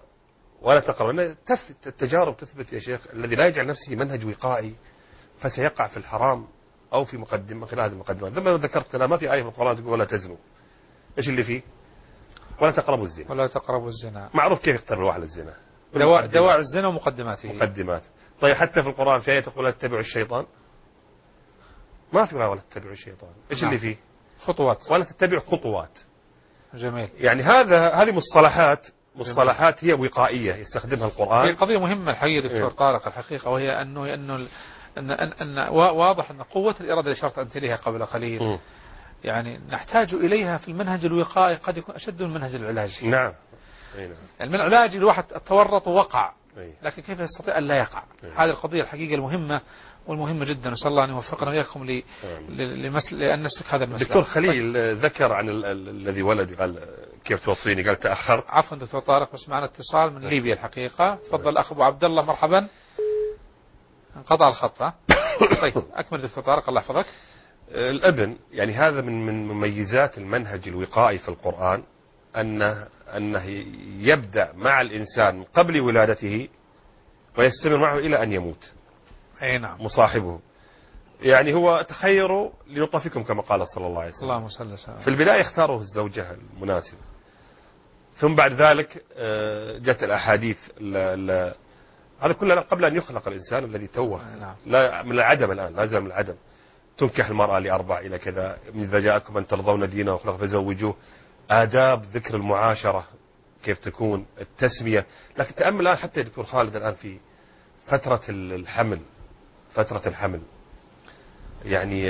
[SPEAKER 3] التجارب تثبت يا شيخ الذي لا يجعل نفسه منهج وقائي فسيقع في الحرام أو في مقدمة خلال هذه المقدمات. لما ذكرت ما في آية في القرآن تقول ولا تزنوا، إيش اللي فيه؟ ولا تقربوا الزنا. معروف كيف يقترب الواحد الزنا،
[SPEAKER 2] دواعي الزنا ومقدماته.
[SPEAKER 3] طيب حتى في القرآن في آية تقول لا تتبعوا الشيطان، ما في ولا تتبعوا الشيطان. إيش اللي فيه؟
[SPEAKER 2] خطوات.
[SPEAKER 3] ولا تتبعوا خطوات.
[SPEAKER 2] جميل.
[SPEAKER 3] يعني هذه مصطلحات هي وقائية يستخدمها القرآن.
[SPEAKER 2] هي قضية مهمة الحقيقة دكتور طارق الحقيقة، وهي أن واضح أن قوة الإرادة اللي أشرت أنت إليها قبل قليل يعني نحتاج إليها في المنهج الوقائي قد يكون أشد من المنهج العلاجي.
[SPEAKER 3] نعم.
[SPEAKER 2] المنهج العلاجي الواحد تورط ووقع، لكن كيف يستطيع أن لا يقع؟ هذه القضية الحقيقة المهمة والمهمة جدا، نسأل الله أن يوفقنا وإياكم لأن نسلك هذا المسلك.
[SPEAKER 3] دكتور خليل ذكر عن الذي ولد، قال كيف توصيني؟ قال تأخرت.
[SPEAKER 2] عفوا دكتور طارق، بس معنا اتصال من ليبيا الحقيقة. تفضل الأخ أبو عبد الله، مرحبا. انقطع الخط. طيب أكمل دكتور طارق، الله يحفظك.
[SPEAKER 3] الابن يعني هذا من مميزات المنهج الوقائي في القرآن، أنه يبدأ مع الإنسان من قبل ولادته ويستمر معه إلى أن يموت.
[SPEAKER 2] أي نعم.
[SPEAKER 3] مصاحبه. يعني هو تخيروا ليطفكم كما قال صلى الله عليه وسلم.
[SPEAKER 2] اللهم صل وسلم.
[SPEAKER 3] في البداية اختاره الزوجة المناسبة، ثم بعد ذلك جاءت الأحاديث. هذا كله قبل أن يخلق الإنسان الذي توه.
[SPEAKER 2] نعم.
[SPEAKER 3] لا من العدم، الآن لا زال من العدم. تنكح المرأة لأربع إلى كذا، إذا جاءكم من ترضون دينه وخلقه فزوجوه. آداب ذكر المعاشرة كيف تكون، التسمية. لكن تأمل الآن حتى يا دكتور خالد الآن في فترة الحمل يعني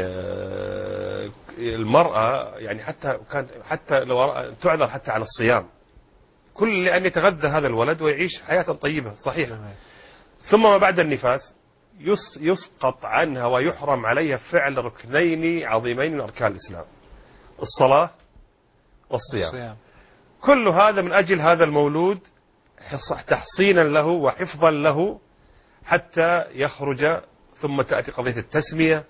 [SPEAKER 3] المرأة يعني حتى لو تعذر حتى عن الصيام، كل لأن يتغذى هذا الولد ويعيش حياة طيبة. صحيح. ثم ما بعد النفاس يسقط عنها ويحرم عليها فعل ركنين عظيمين من أركان الإسلام، الصلاة والصيام. كل هذا من أجل هذا المولود، تحصينا له وحفظا له حتى يخرج. ثم تأتي قضية التسمية،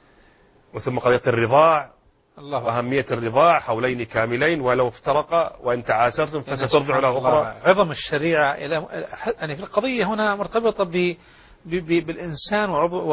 [SPEAKER 3] وثم قضية الرضاع، وأهمية الرضاع، حولين كاملين ولو افترقا وإن تعاسرتم فسترضع له أخرى.
[SPEAKER 2] عظم الشريعة يعني في القضية هنا مرتبطة بالإنسان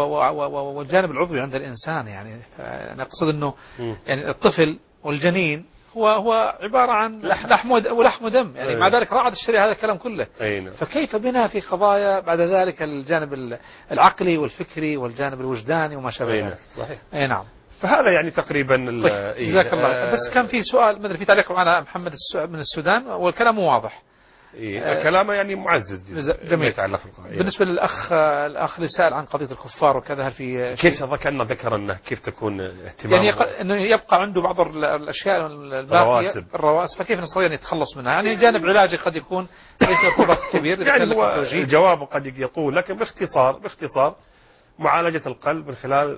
[SPEAKER 2] والجانب العضوي عند الإنسان. يعني أنا أقصد أنه يعني الطفل والجنين هو عبارة عن لحم ودم، يعني مع ذلك راعت الشريعة هذا الكلام كله. فكيف بنا في قضايا بعد ذلك الجانب العقلي والفكري والجانب الوجداني وما شابه ذلك.
[SPEAKER 3] صحيح.
[SPEAKER 2] أي نعم.
[SPEAKER 3] فهذا يعني تقريبا.
[SPEAKER 2] طيب جزاك الله. بس كان في سؤال، ما ادري في تعليق معنا محمد من السودان، والكلام واضح.
[SPEAKER 3] كلامه يعني معزز
[SPEAKER 2] جميل. بالنسبة للأخ اللي سأل عن قضية الكفار وكذا، هل في
[SPEAKER 3] كيف ذكر أنه كيف تكون اهتمامه،
[SPEAKER 2] يعني أنه يبقى عنده بعض الأشياء الرواسب، فكيف نستطيع أن يتخلص منها؟ يعني جانب علاجي قد يكون ليس ارتباط كبير.
[SPEAKER 3] يعني هو الجواب قد يطول، لكن باختصار معالجة القلب من خلال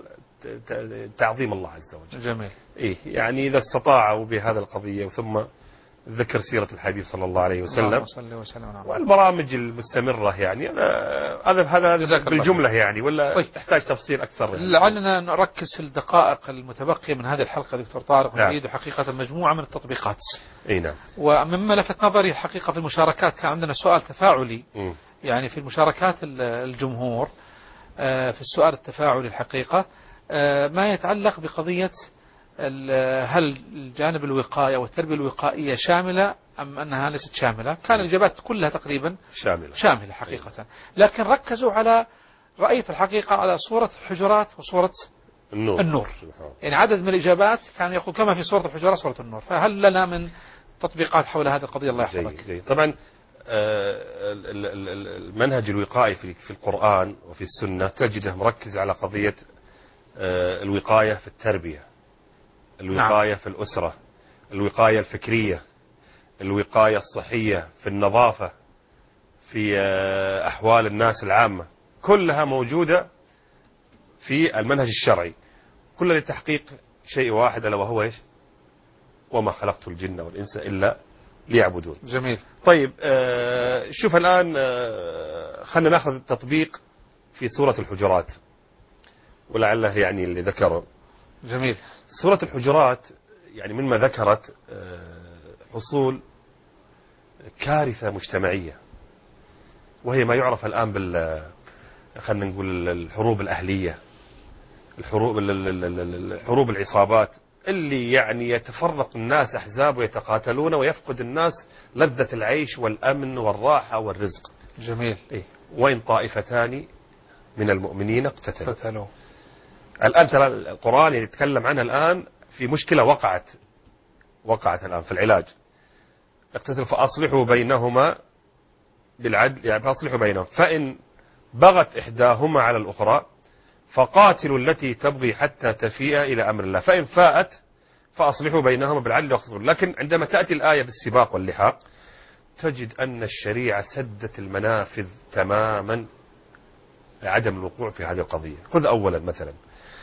[SPEAKER 3] تعظيم الله عز وجل.
[SPEAKER 2] جميل.
[SPEAKER 3] يعني إذا استطاعوا بهذا القضية، ثم ذكر سيرة الحبيب صلى الله عليه وسلم والبرامج المستمرة، يعني هذا بالجملة يعني، ولا تحتاج تفصيل أكثر يعني.
[SPEAKER 2] لعلنا نركز في الدقائق المتبقية من هذه الحلقة دكتور طارق. نريد حقيقة مجموعة من التطبيقات.
[SPEAKER 3] نعم.
[SPEAKER 2] ومما لفت نظري الحقيقة في المشاركات، كان عندنا سؤال تفاعلي يعني في المشاركات الجمهور في السؤال التفاعلي الحقيقة ما يتعلق بقضية هل الجانب الوقاية والتربية الوقائية شاملة أم أنها ليست شاملة. كان الإجابات كلها تقريبا شاملة حقيقة، لكن ركزوا على رأيت الحقيقة على صورة الحجرات وصورة النور. يعني عدد من الإجابات كان يقول كما في صورة الحجرات صورة النور. فهل لنا من تطبيقات حول هذه القضية؟ الله يحفظك.
[SPEAKER 3] طبعا المنهج الوقائي في القرآن وفي السنة تجده مركز على قضية الوقاية في التربية، الوقاية في الأسرة، الوقاية الفكرية، الوقاية الصحية، في النظافة، في أحوال الناس العامة، كلها موجودة في المنهج الشرعي، كلها لتحقيق شيء واحد، ألا وهو إيش؟ وما خلقت الجن والإنس إلا ليعبدون.
[SPEAKER 2] جميل.
[SPEAKER 3] طيب شوف الآن خلنا نأخذ التطبيق في سورة الحجرات، ولعله يعني اللي ذكره.
[SPEAKER 2] جميل.
[SPEAKER 3] سورة الحجرات يعني مما ذكرت حصول كارثة مجتمعية، وهي ما يعرف الآن خلنا نقول الحروب الأهلية، الحروب العصابات، اللي يعني يتفرق الناس أحزاب ويتقاتلون ويفقد الناس لذة العيش والأمن والراحة والرزق.
[SPEAKER 2] جميل.
[SPEAKER 3] وإن طائفتان من المؤمنين اقتتلوا. الآن ترى القرآن يتكلم عنها الآن في مشكلة وقعت الآن في العلاج. اقتتلوا فأصلحوا بينهما بالعدل، يعني فأصلحوا بينهم، فإن بغت إحداهما على الأخرى فقاتلوا التي تبغي حتى تفيء إلى أمر الله، فإن فاءت فأصلحوا بينهما بالعدل واقسطوا. لكن عندما تأتي الآية بالسباق واللحاق تجد أن الشريعة سدت المنافذ تماما لعدم الوقوع في هذه القضية. خذ أولا مثلا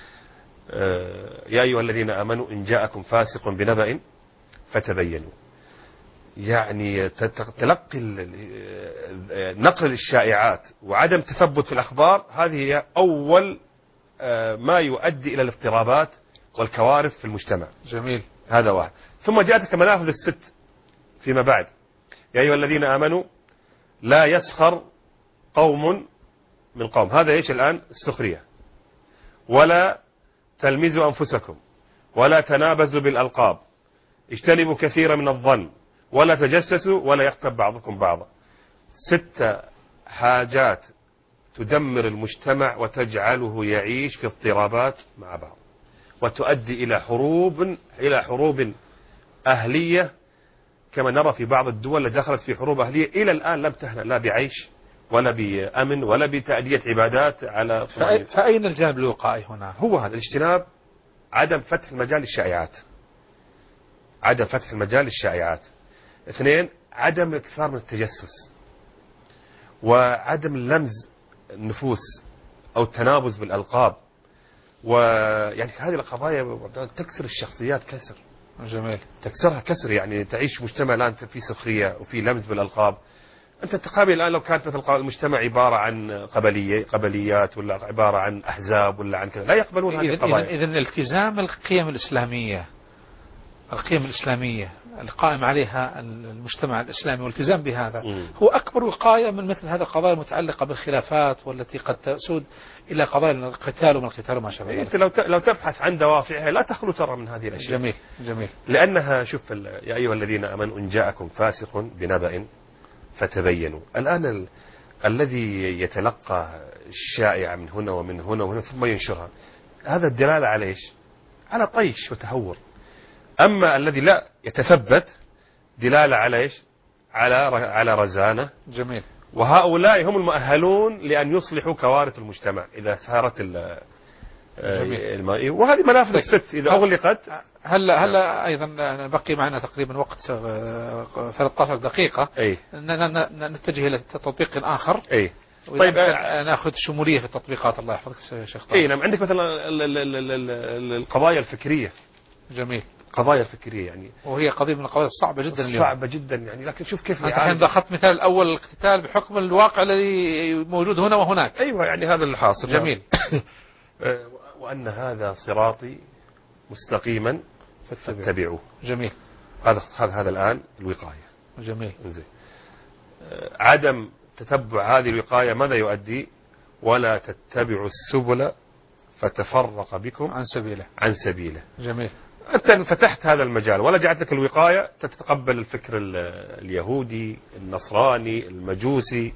[SPEAKER 3] يا أيها الذين آمنوا إن جاءكم فاسق بنبأ فتبينوا، يعني تلقي نقل الشائعات وعدم تثبت في الأخبار، هذه هي أول ما يؤدي إلى الاضطرابات والكوارث في المجتمع.
[SPEAKER 2] جميل.
[SPEAKER 3] هذا واحد. ثم جاءتك منافذ الست فيما بعد، يا أيها الذين آمنوا لا يسخر قوم من قوم، هذا إيش الآن؟ السخرية. ولا تلمزوا أنفسكم ولا تنابزوا بالألقاب اجتنبوا كثيرا من الظن ولا تجسسوا ولا يغتب بعضكم بعضا. 6 حاجات تدمر المجتمع وتجعله يعيش في اضطرابات مع بعض، وتؤدي إلى حروب أهلية، كما نرى في بعض الدول التي دخلت في حروب أهلية إلى الآن لم تهنأ لا بعيش ولا بأمن ولا بتأدية عبادات على.
[SPEAKER 2] فأين الجانب الوقائي هنا؟
[SPEAKER 3] هو هذا الاجتناب، عدم فتح المجال للشائعات، عدم فتح المجال للشائعات. 2 عدم الاكثار من التجسس وعدم لمز النفوس أو التنابز بالألقاب، ويعني هذه القضايا تكسر الشخصيات كسر.
[SPEAKER 2] جميل.
[SPEAKER 3] تكسرها كسر، يعني تعيش مجتمع الآن في سخرية وفي لمز بالألقاب. أنت تقابل الآن لو كانت مثل المجتمع عبارة عن قبليات ولا عبارة عن أحزاب ولا عن كذا، لا يقبلون هذه القضايا.
[SPEAKER 2] إذن التزام القيم الإسلامية القائم عليها المجتمع الإسلامي والتزام بهذا هو أكبر وقاية من مثل هذه القضايا المتعلقة بالخلافات والتي قد تسود إلى قضايا القتال وما القتال وما شابه ذلك.
[SPEAKER 3] لو تبحث عن دوافعها لا تخلو ترى من هذه الأشياء.
[SPEAKER 2] جميل جميل.
[SPEAKER 3] لأنها شوف يا أيها الذين آمنوا إن جاءكم فاسق بنبأ فتبينوا. الآن الذي يتلقى الشائعة من هنا ومن هنا وهنا ثم ينشرها، هذا الدلالة على إيش؟ على طيش وتهور. أما الذي لا يتثبت دلالة على إيش؟ على رزانة.
[SPEAKER 2] جميل.
[SPEAKER 3] وهؤلاء هم المؤهلون لأن يصلحوا كوارث المجتمع إذا سارت الماء. وهذه منافذ الست إذا أغلقت.
[SPEAKER 2] هلا أيضا بقي معنا تقريبا وقت 13 دقيقة. نتجه إلى تطبيق آخر. طيب ناخذ شمولية في التطبيقات. الله يحفظك شيخ طارق.
[SPEAKER 3] نعم. عندك مثلا القضايا الفكرية.
[SPEAKER 2] جميل.
[SPEAKER 3] قضايا الفكرية يعني،
[SPEAKER 2] وهي قضية من القضايا الصعبة جدا اليوم.
[SPEAKER 3] صعبة جدا يعني، لكن شوف كيف
[SPEAKER 2] أنت الحين أخذت مثال الأول الاقتتال بحكم الواقع الذي موجود هنا وهناك.
[SPEAKER 3] أيوة يعني هذا اللي حاصل.
[SPEAKER 2] جميل.
[SPEAKER 3] وأن هذا صراطي مستقيما فاتبعوه.
[SPEAKER 2] جميل.
[SPEAKER 3] هذا الآن الوقاية.
[SPEAKER 2] جميل.
[SPEAKER 3] زين. عدم تتبع هذه الوقاية ماذا يؤدي؟ ولا تتبعوا السبل فتفرق بكم عن سبيله.
[SPEAKER 2] جميل.
[SPEAKER 3] أنت فتحت هذا المجال ولا جعلت لك الوقاية تتقبل الفكر اليهودي النصراني المجوسي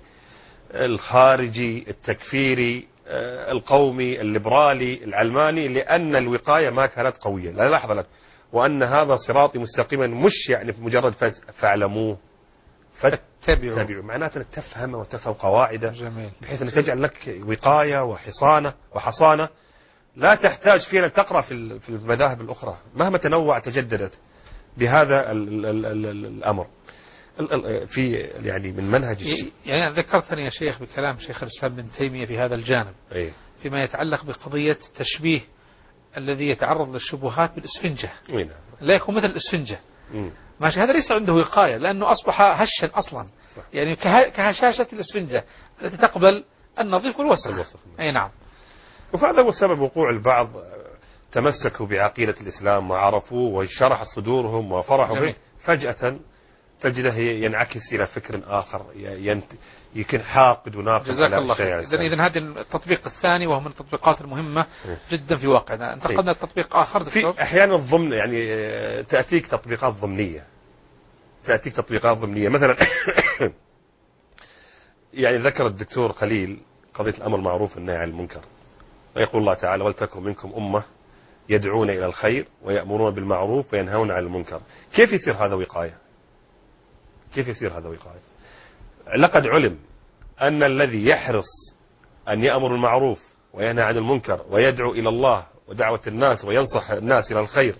[SPEAKER 3] الخارجي التكفيري القومي الليبرالي العلماني، لأن الوقاية ما كانت قوية. لا لاحظ لك وأن هذا صراطي مستقيما، مش يعني مجرد فاعلموه فاتبعوا، معناته أنك تفهم وتفهم قواعده.
[SPEAKER 2] جميل.
[SPEAKER 3] بحيث أن تجعل لك وقاية وحصانة لا تحتاج فيها أن تقرأ في المذاهب الأخرى مهما تنوع تجددت بهذا الأمر. في يعني من منهج
[SPEAKER 2] يعني ذكرتني يا شيخ بكلام شيخ الإسلام ابن تيمية في هذا الجانب. فيما يتعلق بقضية التشبيه الذي يتعرض للشبهات بالإسفنجة. لا يكون مثل الإسفنجة. ماشي. هذا ليس عنده وقاية لأنه أصبح هشا أصلا. يعني كهشاشة الإسفنجة التي تقبل النظيف والوسخ. أي نعم.
[SPEAKER 3] وهذا هو سبب وقوع البعض تمسكوا بعقيدة الإسلام وعرفوا وشرح صدورهم وفرحوا به، فجأة تجده ينعكس إلى فكر آخر يمكن حاقد وناقد.
[SPEAKER 2] جزاك الله خير. إذن هذا التطبيق الثاني وهو من التطبيقات المهمة جدا في واقعنا. انتقلنا لتطبيق آخر دكتور.
[SPEAKER 3] في أحيانا ضمن يعني تأتيك تطبيقات ضمنية مثلا يعني ذكر الدكتور خليل قضية الأمر معروف والنهي عن المنكر، ويقول الله تعالى ولتكن منكم أمة يدعون إلى الخير ويأمرون بالمعروف وينهون عن المنكر. كيف يصير هذا وقاية؟ كيف يصير هذا وقاية؟ لقد علم أن الذي يحرص أن يأمر بالمعروف وينهى عن المنكر ويدعو إلى الله ودعوة الناس وينصح الناس إلى الخير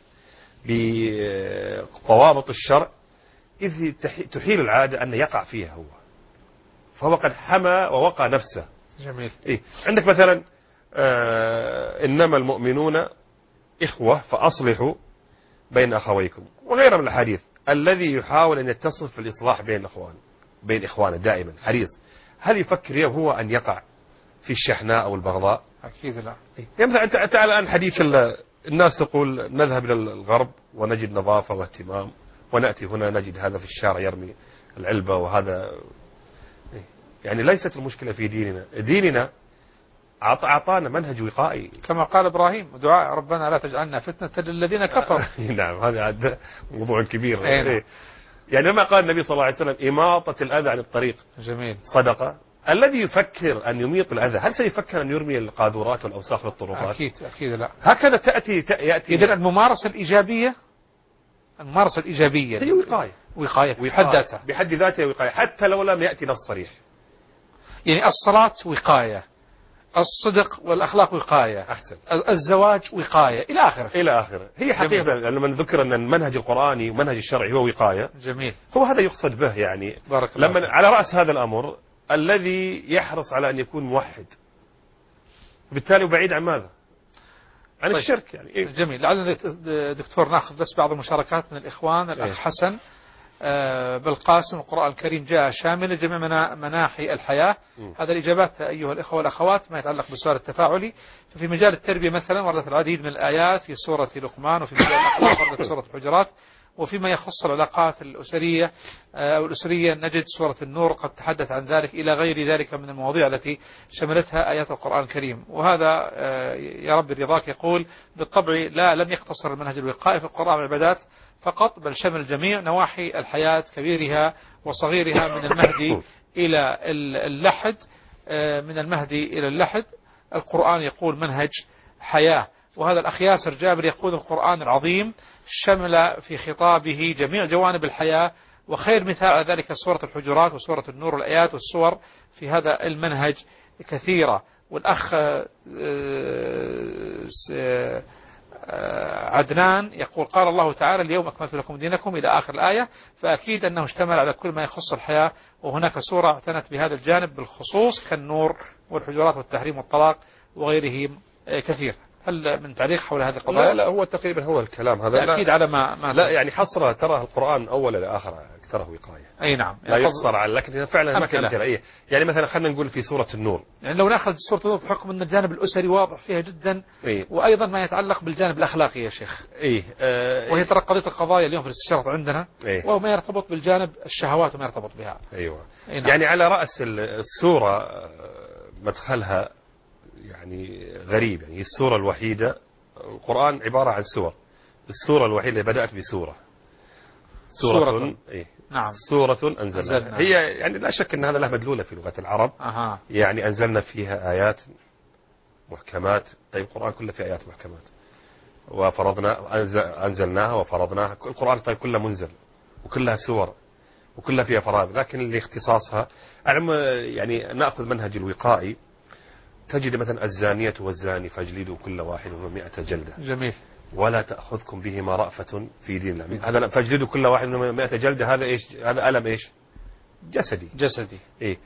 [SPEAKER 3] بضوابط الشرع إذ تحيل العادة أن يقع فيها هو، فهو قد حمى ووقى نفسه.
[SPEAKER 2] جميل.
[SPEAKER 3] إيه؟ عندك مثلا إنما المؤمنون إخوة فأصلحوا بين أخويكم وغيرها من الحديث. الذي يحاول أن يتصف في الإصلاح بين إخوانه دائما حريص، هل يفكر هو أن يقع في الشحناء أو البغضاء؟
[SPEAKER 2] أكيد لا.
[SPEAKER 3] يعني مثلا أنت الآن حديث الناس تقول نذهب إلى الغرب ونجد نظافة واهتمام، ونأتي هنا نجد هذا في الشارع يرمي العلبة وهذا. يعني ليست المشكلة في ديننا أعطانا منهج وقائي
[SPEAKER 2] كما قال إبراهيم دعاء ربنا لا تجعلنا فتنة للذين كفروا.
[SPEAKER 3] نعم، هذا موضوع كبير.
[SPEAKER 2] إيه.
[SPEAKER 3] يعني لما قال النبي صلى الله عليه وسلم إماطة الأذى عن الطريق
[SPEAKER 2] جميل
[SPEAKER 3] صدقة، الذي يفكر أن يميط الأذى هل سيفكر أن يرمي القاذورات والأوساخ في الطرقات؟
[SPEAKER 2] أكيد لا.
[SPEAKER 3] هكذا يأتي
[SPEAKER 2] إذن الممارسة الإيجابية
[SPEAKER 3] هي
[SPEAKER 2] وقاية
[SPEAKER 3] بحد ذاتها وقاية حتى لو لم يأتي نص صريح.
[SPEAKER 2] يعني الصلاة وقاية، الصدق والأخلاق وقاية،
[SPEAKER 3] أحسن،
[SPEAKER 2] الزواج وقاية إلى آخره.
[SPEAKER 3] هي حقيقة لما ذكر أن المنهج القرآني ومنهج الشرعي هو وقاية.
[SPEAKER 2] جميل.
[SPEAKER 3] هو هذا يقصد به يعني.
[SPEAKER 2] بارك الله
[SPEAKER 3] لما على رأس هذا الأمر الذي يحرص على أن يكون موحد، بالتالي بعيد عن ماذا؟ عن الشرك يعني. إيه؟
[SPEAKER 2] جميل. لعلنا دكتور ناخذ بس بعض المشاركات من الإخوان. الأخ حسن بالقاسم: القرآن الكريم جاء شامل جميع مناحي الحياة. هذا الإجابات أيها الإخوة والأخوات ما يتعلق بالسؤال التفاعلي. ففي مجال التربية مثلا وردت العديد من الآيات في سورة لقمان، وفي مجال الأخلاق وردت سورة الحجرات، وفيما يخص العلاقات الأسرية أو الأسرية نجد سورة النور قد تحدث عن ذلك إلى غير ذلك من المواضيع التي شملتها آيات القرآن الكريم. وهذا يا رب رضاك يقول بالطبع لم يقتصر المنهج الوقائي في القرآن والعبادات فقط، بل شمل جميع نواحي الحياة كبيرها وصغيرها من المهدي إلى اللحد. القرآن يقول منهج حياة. وهذا الأخ ياسر جابر يقول القرآن العظيم شمل في خطابه جميع جوانب الحياة، وخير مثال على ذلك سورة الحجرات وسورة النور، والآيات والسور في هذا المنهج كثيرة. والأخ عدنان يقول قال الله تعالى اليوم أكملت لكم دينكم إلى آخر الآية، فأكيد أنه اشتمل على كل ما يخص الحياة، وهناك سورة اعتنت بهذا الجانب بالخصوص كالنور والحجرات والتحريم والطلاق وغيره كثير. هل من تعليق حول هذه القضايا؟
[SPEAKER 3] لا هو تقريبا هو الكلام هذا
[SPEAKER 2] تأكيد على ما
[SPEAKER 3] لا يعني حصرها ترى القرآن من أول إلى آخر أكثره وقاية.
[SPEAKER 2] أي نعم.
[SPEAKER 3] لا يقصر على، لكن فعلا
[SPEAKER 2] أمثلة.
[SPEAKER 3] إيه؟ يعني مثلا خلينا نقول في سورة النور،
[SPEAKER 2] يعني لو نأخذ سورة النور بحكم أن الجانب الأسري واضح فيها جدا.
[SPEAKER 3] إيه؟
[SPEAKER 2] وأيضا ما يتعلق بالجانب الأخلاقي يا شيخ.
[SPEAKER 3] إيه؟
[SPEAKER 2] وهي ترى قضية القضايا اليوم في الاستشارة عندنا.
[SPEAKER 3] إيه؟
[SPEAKER 2] وما يرتبط بالجانب الشهوات وما يرتبط بها.
[SPEAKER 3] أيوة.
[SPEAKER 2] نعم.
[SPEAKER 3] يعني على رأس السورة مدخلها يعني غريب، يعني السورة الوحيدة. القرآن عبارة عن سور، السورة الوحيدة اللي بدأت بسورة. إيه؟
[SPEAKER 2] نعم.
[SPEAKER 3] سورة أنزلنا. هي يعني لا شك أن هذا له مدلولة في لغة العرب. يعني أنزلنا فيها آيات محكمات. طيب القرآن كله فيه آيات محكمات، وفرضنا أنزلناها وفرضناها. القرآن طيب كله منزل وكلها سور وكلها فيها فرائض، لكن لاختصاصها يعني نأخذ منهج الوقائي. تجد مثلا الزانية والزاني فاجلدوا كل واحد منهم 100 جلدة.
[SPEAKER 2] جميل.
[SPEAKER 3] ولا تأخذكم بهما رأفة في دين الله. هذا فاجلدوا كل واحد منهم 100 جلدة. هذا إيش؟ هذا ألم إيش؟ جسدي. إيه؟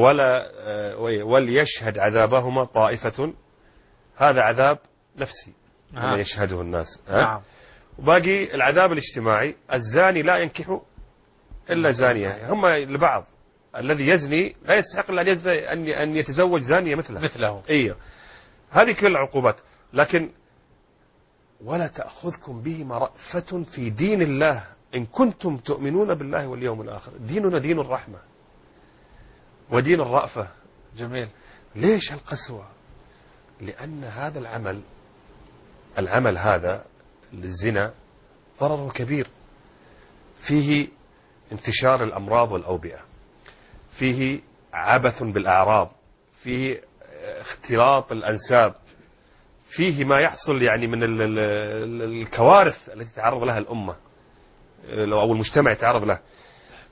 [SPEAKER 3] وليشهد عذابهما طائفة. هذا عذاب نفسي لما يشهده الناس.
[SPEAKER 2] نعم.
[SPEAKER 3] وباقي العذاب الاجتماعي: الزاني لا ينكح إلا زانية. هم لبعض. الذي يزني لا يستحق إلا أن يتزوج زانية مثله. إيه؟ هذه كل العقوبات. لكن ولا تأخذكم بهما رأفة في دين الله إن كنتم تؤمنون بالله واليوم الآخر. ديننا دين الرحمة ودين الرأفة.
[SPEAKER 2] جميل.
[SPEAKER 3] ليش القسوة؟ لأن هذا العمل هذا للزنا ضرره كبير، فيه انتشار الأمراض والأوبئة، فيه عبث بالأعراض، فيه اختلاط الأنساب، فيه ما يحصل يعني من الكوارث التي تعرض لها الأمة أو المجتمع يتعرض له.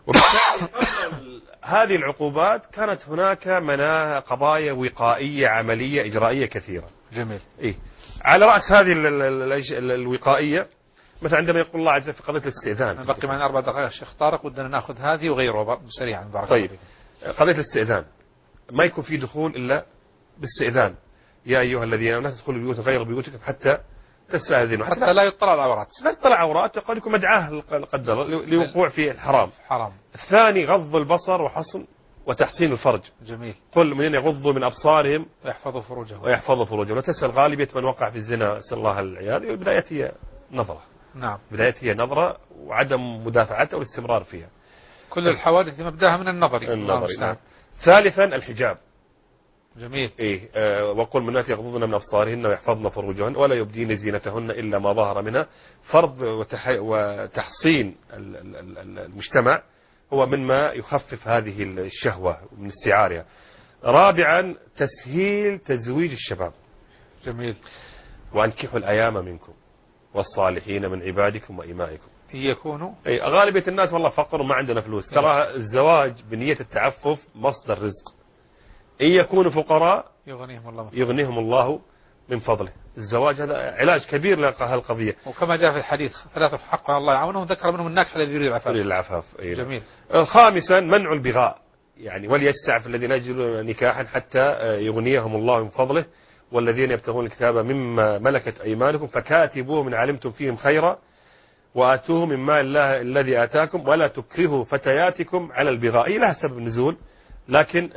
[SPEAKER 3] وبالتالي قبل هذه العقوبات كانت هناك قضايا وقائية عملية إجرائية كثيرة.
[SPEAKER 2] جميل.
[SPEAKER 3] إيه؟ على رأس هذه الوقائية مثلا عندما يقول الله عز وجل في قضية الاستئذان.
[SPEAKER 2] بقي معنا 4 دقائق شيخ طارق، ودنا ناخذ هذه وغيره سريعا. بارك الله
[SPEAKER 3] طيب
[SPEAKER 2] فيك.
[SPEAKER 3] قضية الاستئذان ما يكون في دخول إلا باستئذان. يا أيها الذين آمنوا لا تدخلوا بيوت غير بيوتكم حتى تستأذنوا،
[SPEAKER 2] حتى لا يطلع العورات.
[SPEAKER 3] لا يطلع عورات، قد يكون مدعاه قدر لوقوع في الحرام.
[SPEAKER 2] حرام.
[SPEAKER 3] الثاني غض البصر وحصن وتحصين الفرج.
[SPEAKER 2] جميل.
[SPEAKER 3] قل من يغضوا من أبصارهم
[SPEAKER 2] ويحفظوا فروجهم.
[SPEAKER 3] وتسأل غالبية من وقع في الزنا نسأل الله العياذ، بدايته هي نظرة.
[SPEAKER 2] نعم.
[SPEAKER 3] بدايته هي نظرة وعدم مدافعته والاستمرار فيها.
[SPEAKER 2] كل الحوادث مبداها من النظر.
[SPEAKER 3] نعم. ثالثا الحجاب.
[SPEAKER 2] جميل.
[SPEAKER 3] إيه وقل من الناس يغضضن من أبصارهن ويحفظن فروجهن ولا يبدين زينتهن إلا ما ظهر منها. فرض وتحصين المجتمع هو مما يخفف هذه الشهوة من استعارها. رابعا تسهيل تزويج الشباب.
[SPEAKER 2] جميل.
[SPEAKER 3] وأنكحوا الأيام منكم والصالحين من عبادكم وإمائكم
[SPEAKER 2] يكونوا.
[SPEAKER 3] غالبية الناس والله فقر وما عندنا فلوس. ترى الزواج بنية التعفف مصدر رزق. إن يكونوا فقراء يغنيهم الله من فضله. الزواج هذا علاج كبير لهالقضية.
[SPEAKER 2] وكما جاء في الحديث 3 حق الله يعاونهم، ذكر منهم الناكح الذي يريد العفاف. جميل.
[SPEAKER 3] خامسا منع البغاء، يعني وليستعف الذين لا يجدون نكاحا حتى يغنيهم الله من فضله والذين يبتغون الكتاب مما ملكت أيمانكم فكاتبوهم إن علمتم فيهم خيرا وآتوهم من مال الله الذي آتاكم ولا تكرهوا فتياتكم على البغاء. لها سبب نزول، لكن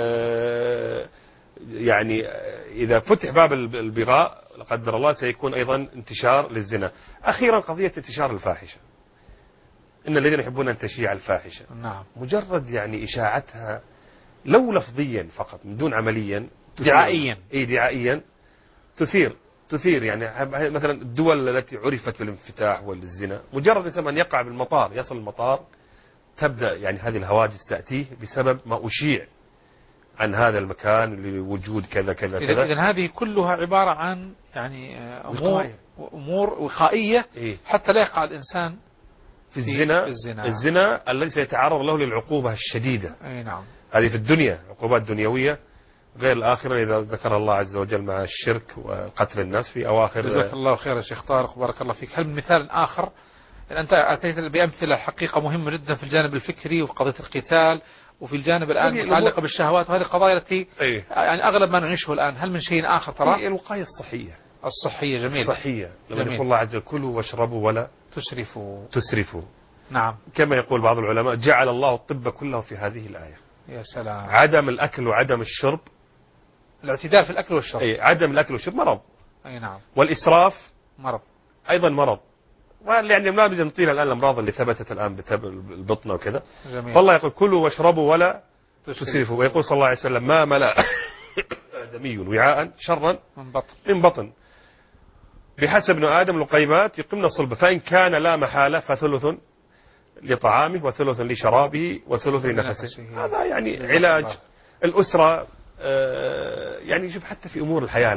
[SPEAKER 3] يعني إذا فتح باب البغاء لا قدر الله سيكون أيضا انتشار للزنا. أخيرا قضية انتشار الفاحشة. إن الذين يحبون أن تشيع الفاحشة.
[SPEAKER 2] نعم.
[SPEAKER 3] مجرد يعني إشاعتها لو لفظيا فقط من دون عمليا دعائيا تثير يعني مثلا الدول التي عرفت بالانفتاح والزنا مجرد أن يقع بالمطار يصل المطار تبدأ يعني هذه الهواجس تأتيه بسبب ما أشيع عن هذا المكان لوجود كذا كذا كذا.
[SPEAKER 2] إذن هذه كلها عبارة عن يعني أمور وقائية حتى لا يقع الإنسان
[SPEAKER 3] في الزنا الذي سيتعرض له للعقوبة الشديدة.
[SPEAKER 2] أي نعم.
[SPEAKER 3] هذه في الدنيا عقوبات دنيوية غير الآخرة إذا ذكر الله عز وجل مع الشرك وقتل الناس في أواخر.
[SPEAKER 2] جزاك الله خير يا شيخ طارق وبارك الله فيك. هل مثال آخر؟ أنت أتيت بأمثلة حقيقة مهمة جدا في الجانب الفكري وفي قضية القتال وفي الجانب الآن متعلقة بالشهوات وهذه القضايا التي يعني أغلب ما نعيشه الآن. هل من شيء آخر ترى؟
[SPEAKER 3] الوقاية الصحية.
[SPEAKER 2] جميل.
[SPEAKER 3] الصحية لما يقول الله عز وجل كلوا واشربوا ولا تسرفوا.
[SPEAKER 2] نعم.
[SPEAKER 3] كما يقول بعض العلماء جعل الله الطب كله في هذه الآية.
[SPEAKER 2] يا سلام.
[SPEAKER 3] عدم الأكل وعدم الشرب،
[SPEAKER 2] الاعتدال في الأكل والشرب.
[SPEAKER 3] عدم الأكل والشرب مرض.
[SPEAKER 2] أي نعم.
[SPEAKER 3] والإسراف
[SPEAKER 2] مرض
[SPEAKER 3] أيضا مرض. يعني ما بدنا نطيل الآن الأمراض اللي ثبتت الآن بسبب البطنة وكذا. فالله يقول كلوا واشربوا ولا تسرفوا. ويقول صلى الله عليه وسلم ما ملأ آدمي وعاء شرا من بطن بحسب ابن آدم لقيمات يقمن صلبه فإن كان لا محالة فثلث لطعامه وثلث لشرابه وثلث لنفسه. هذا يعني علاج الأسرة. يعني شوف حتى في أمور الحياة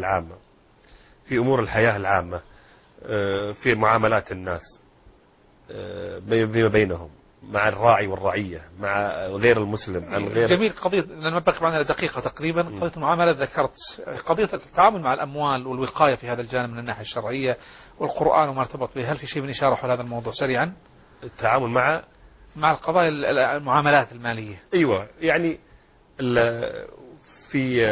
[SPEAKER 3] العامة في معاملات الناس فيما بينهم مع الراعي والرعية مع غير المسلم عن غير.
[SPEAKER 2] جميل. قضية لما بقي معنا دقيقة تقريبا قضية المعاملات ذكرت قضية التعامل مع الأموال والوقاية في هذا الجانب من الناحية الشرعية والقرآن وما ارتبط به. هل في شيء من إشارة حول هذا الموضوع سريعا؟
[SPEAKER 3] التعامل مع
[SPEAKER 2] القضايا المعاملات المالية.
[SPEAKER 3] أيوة يعني في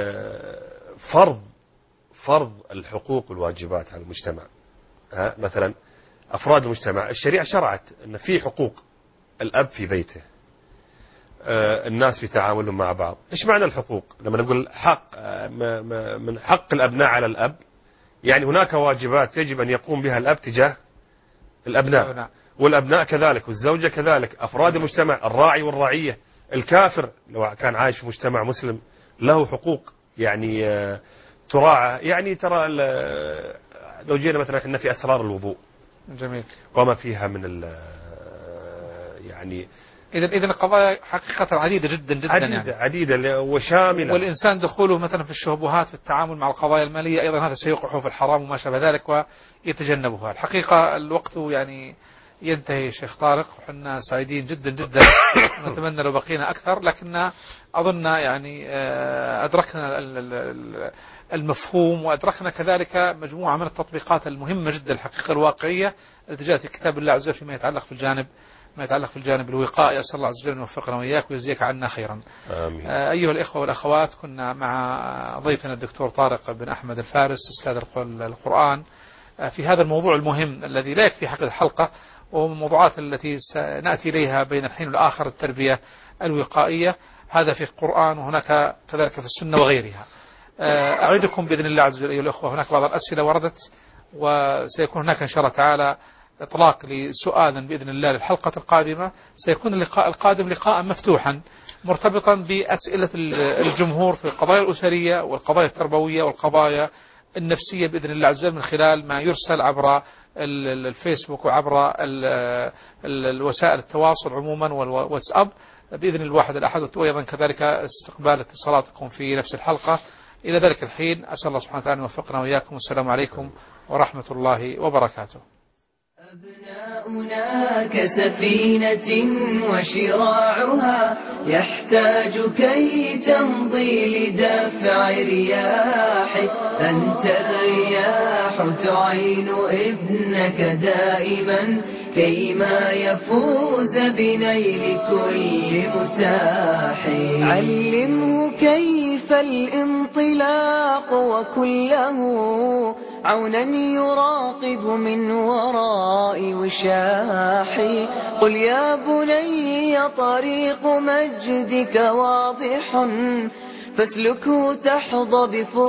[SPEAKER 3] فرض الحقوق والواجبات على المجتمع. مثلا أفراد المجتمع الشريعة شرعت أن في حقوق الأب في بيته الناس في تعاملهم مع بعض. إيش معنى الحقوق؟ لما نقول حق من حق الأبناء على الأب يعني هناك واجبات يجب أن يقوم بها الأب تجاه الأبناء والأبناء كذلك والزوجة كذلك. أفراد المجتمع الراعي والرعية. الكافر لو كان عايش في مجتمع مسلم له حقوق يعني تراعى. يعني ترى لو جينا مثلا احنا في أسرار الوضوء.
[SPEAKER 2] جميل.
[SPEAKER 3] وما فيها من يعني
[SPEAKER 2] إذا القضايا حقيقة عديدة جدا
[SPEAKER 3] عديدة وشاملة.
[SPEAKER 2] والإنسان دخوله مثلا في الشبهات في التعامل مع القضايا المالية أيضا هذا سيوقعه في الحرام وما شابه ذلك ويتجنبها. الحقيقة الوقت يعني ينتهي شيخ طارق، وحنا سعيدين جدا جدا ونتمنى لو بقينا أكثر، لكن أظن يعني أدركنا المفهوم، وأدركنا كذلك مجموعة من التطبيقات المهمة جدا الحقيقة الواقعية التي جاءت في كتاب الله عز وجل فيما يتعلق في الجانب الوقائي. أسأل الله عز وجل أن يوفقنا وإياك ويجزيك عنا خيرا.
[SPEAKER 3] آمين.
[SPEAKER 2] أيها الإخوة والأخوات، كنا مع ضيفنا الدكتور طارق بن أحمد الفارس أستاذ القرآن في هذا الموضوع المهم الذي لا يكفي حق الحلقة، وهو من الموضوعات التي سنأتي إليها بين الحين والآخر، التربية الوقائية. هذا في القرآن وهناك كذلك في السنة وغيرها. أعدكم بإذن الله عز وجل أيها الأخوة، هناك بعض الأسئلة وردت، وسيكون هناك إن شاء الله تعالى إطلاق لسؤالا بإذن الله للحلقة القادمة. سيكون اللقاء القادم لقاء مفتوحا مرتبطا بأسئلة الجمهور في القضايا الأسرية والقضايا التربوية والقضايا النفسية بإذن الله عز وجل، من خلال ما يرسل عبر الفيسبوك وعبر الوسائل التواصل عموما والواتساب بإذن الواحد الأحد، وأيضا كذلك استقبال اتصالاتكم في نفس الحلقة. إلى ذلك الحين أسأل الله سبحانه وتعالى أن يوفقنا وإياكم، والسلام عليكم ورحمة الله وبركاته.
[SPEAKER 1] أبناؤنا كسفينة وشراعها يحتاج كي تمضي لدفع رياح. أنت الرياح تعين ابنك دائما كيما يفوز بنيل كل متاح. علمه كيف الانطلاق وكله عونا يراقب من وراء وشاحي. قل يا بني طريق مجدك واضح فاسلكه تحظى بفضل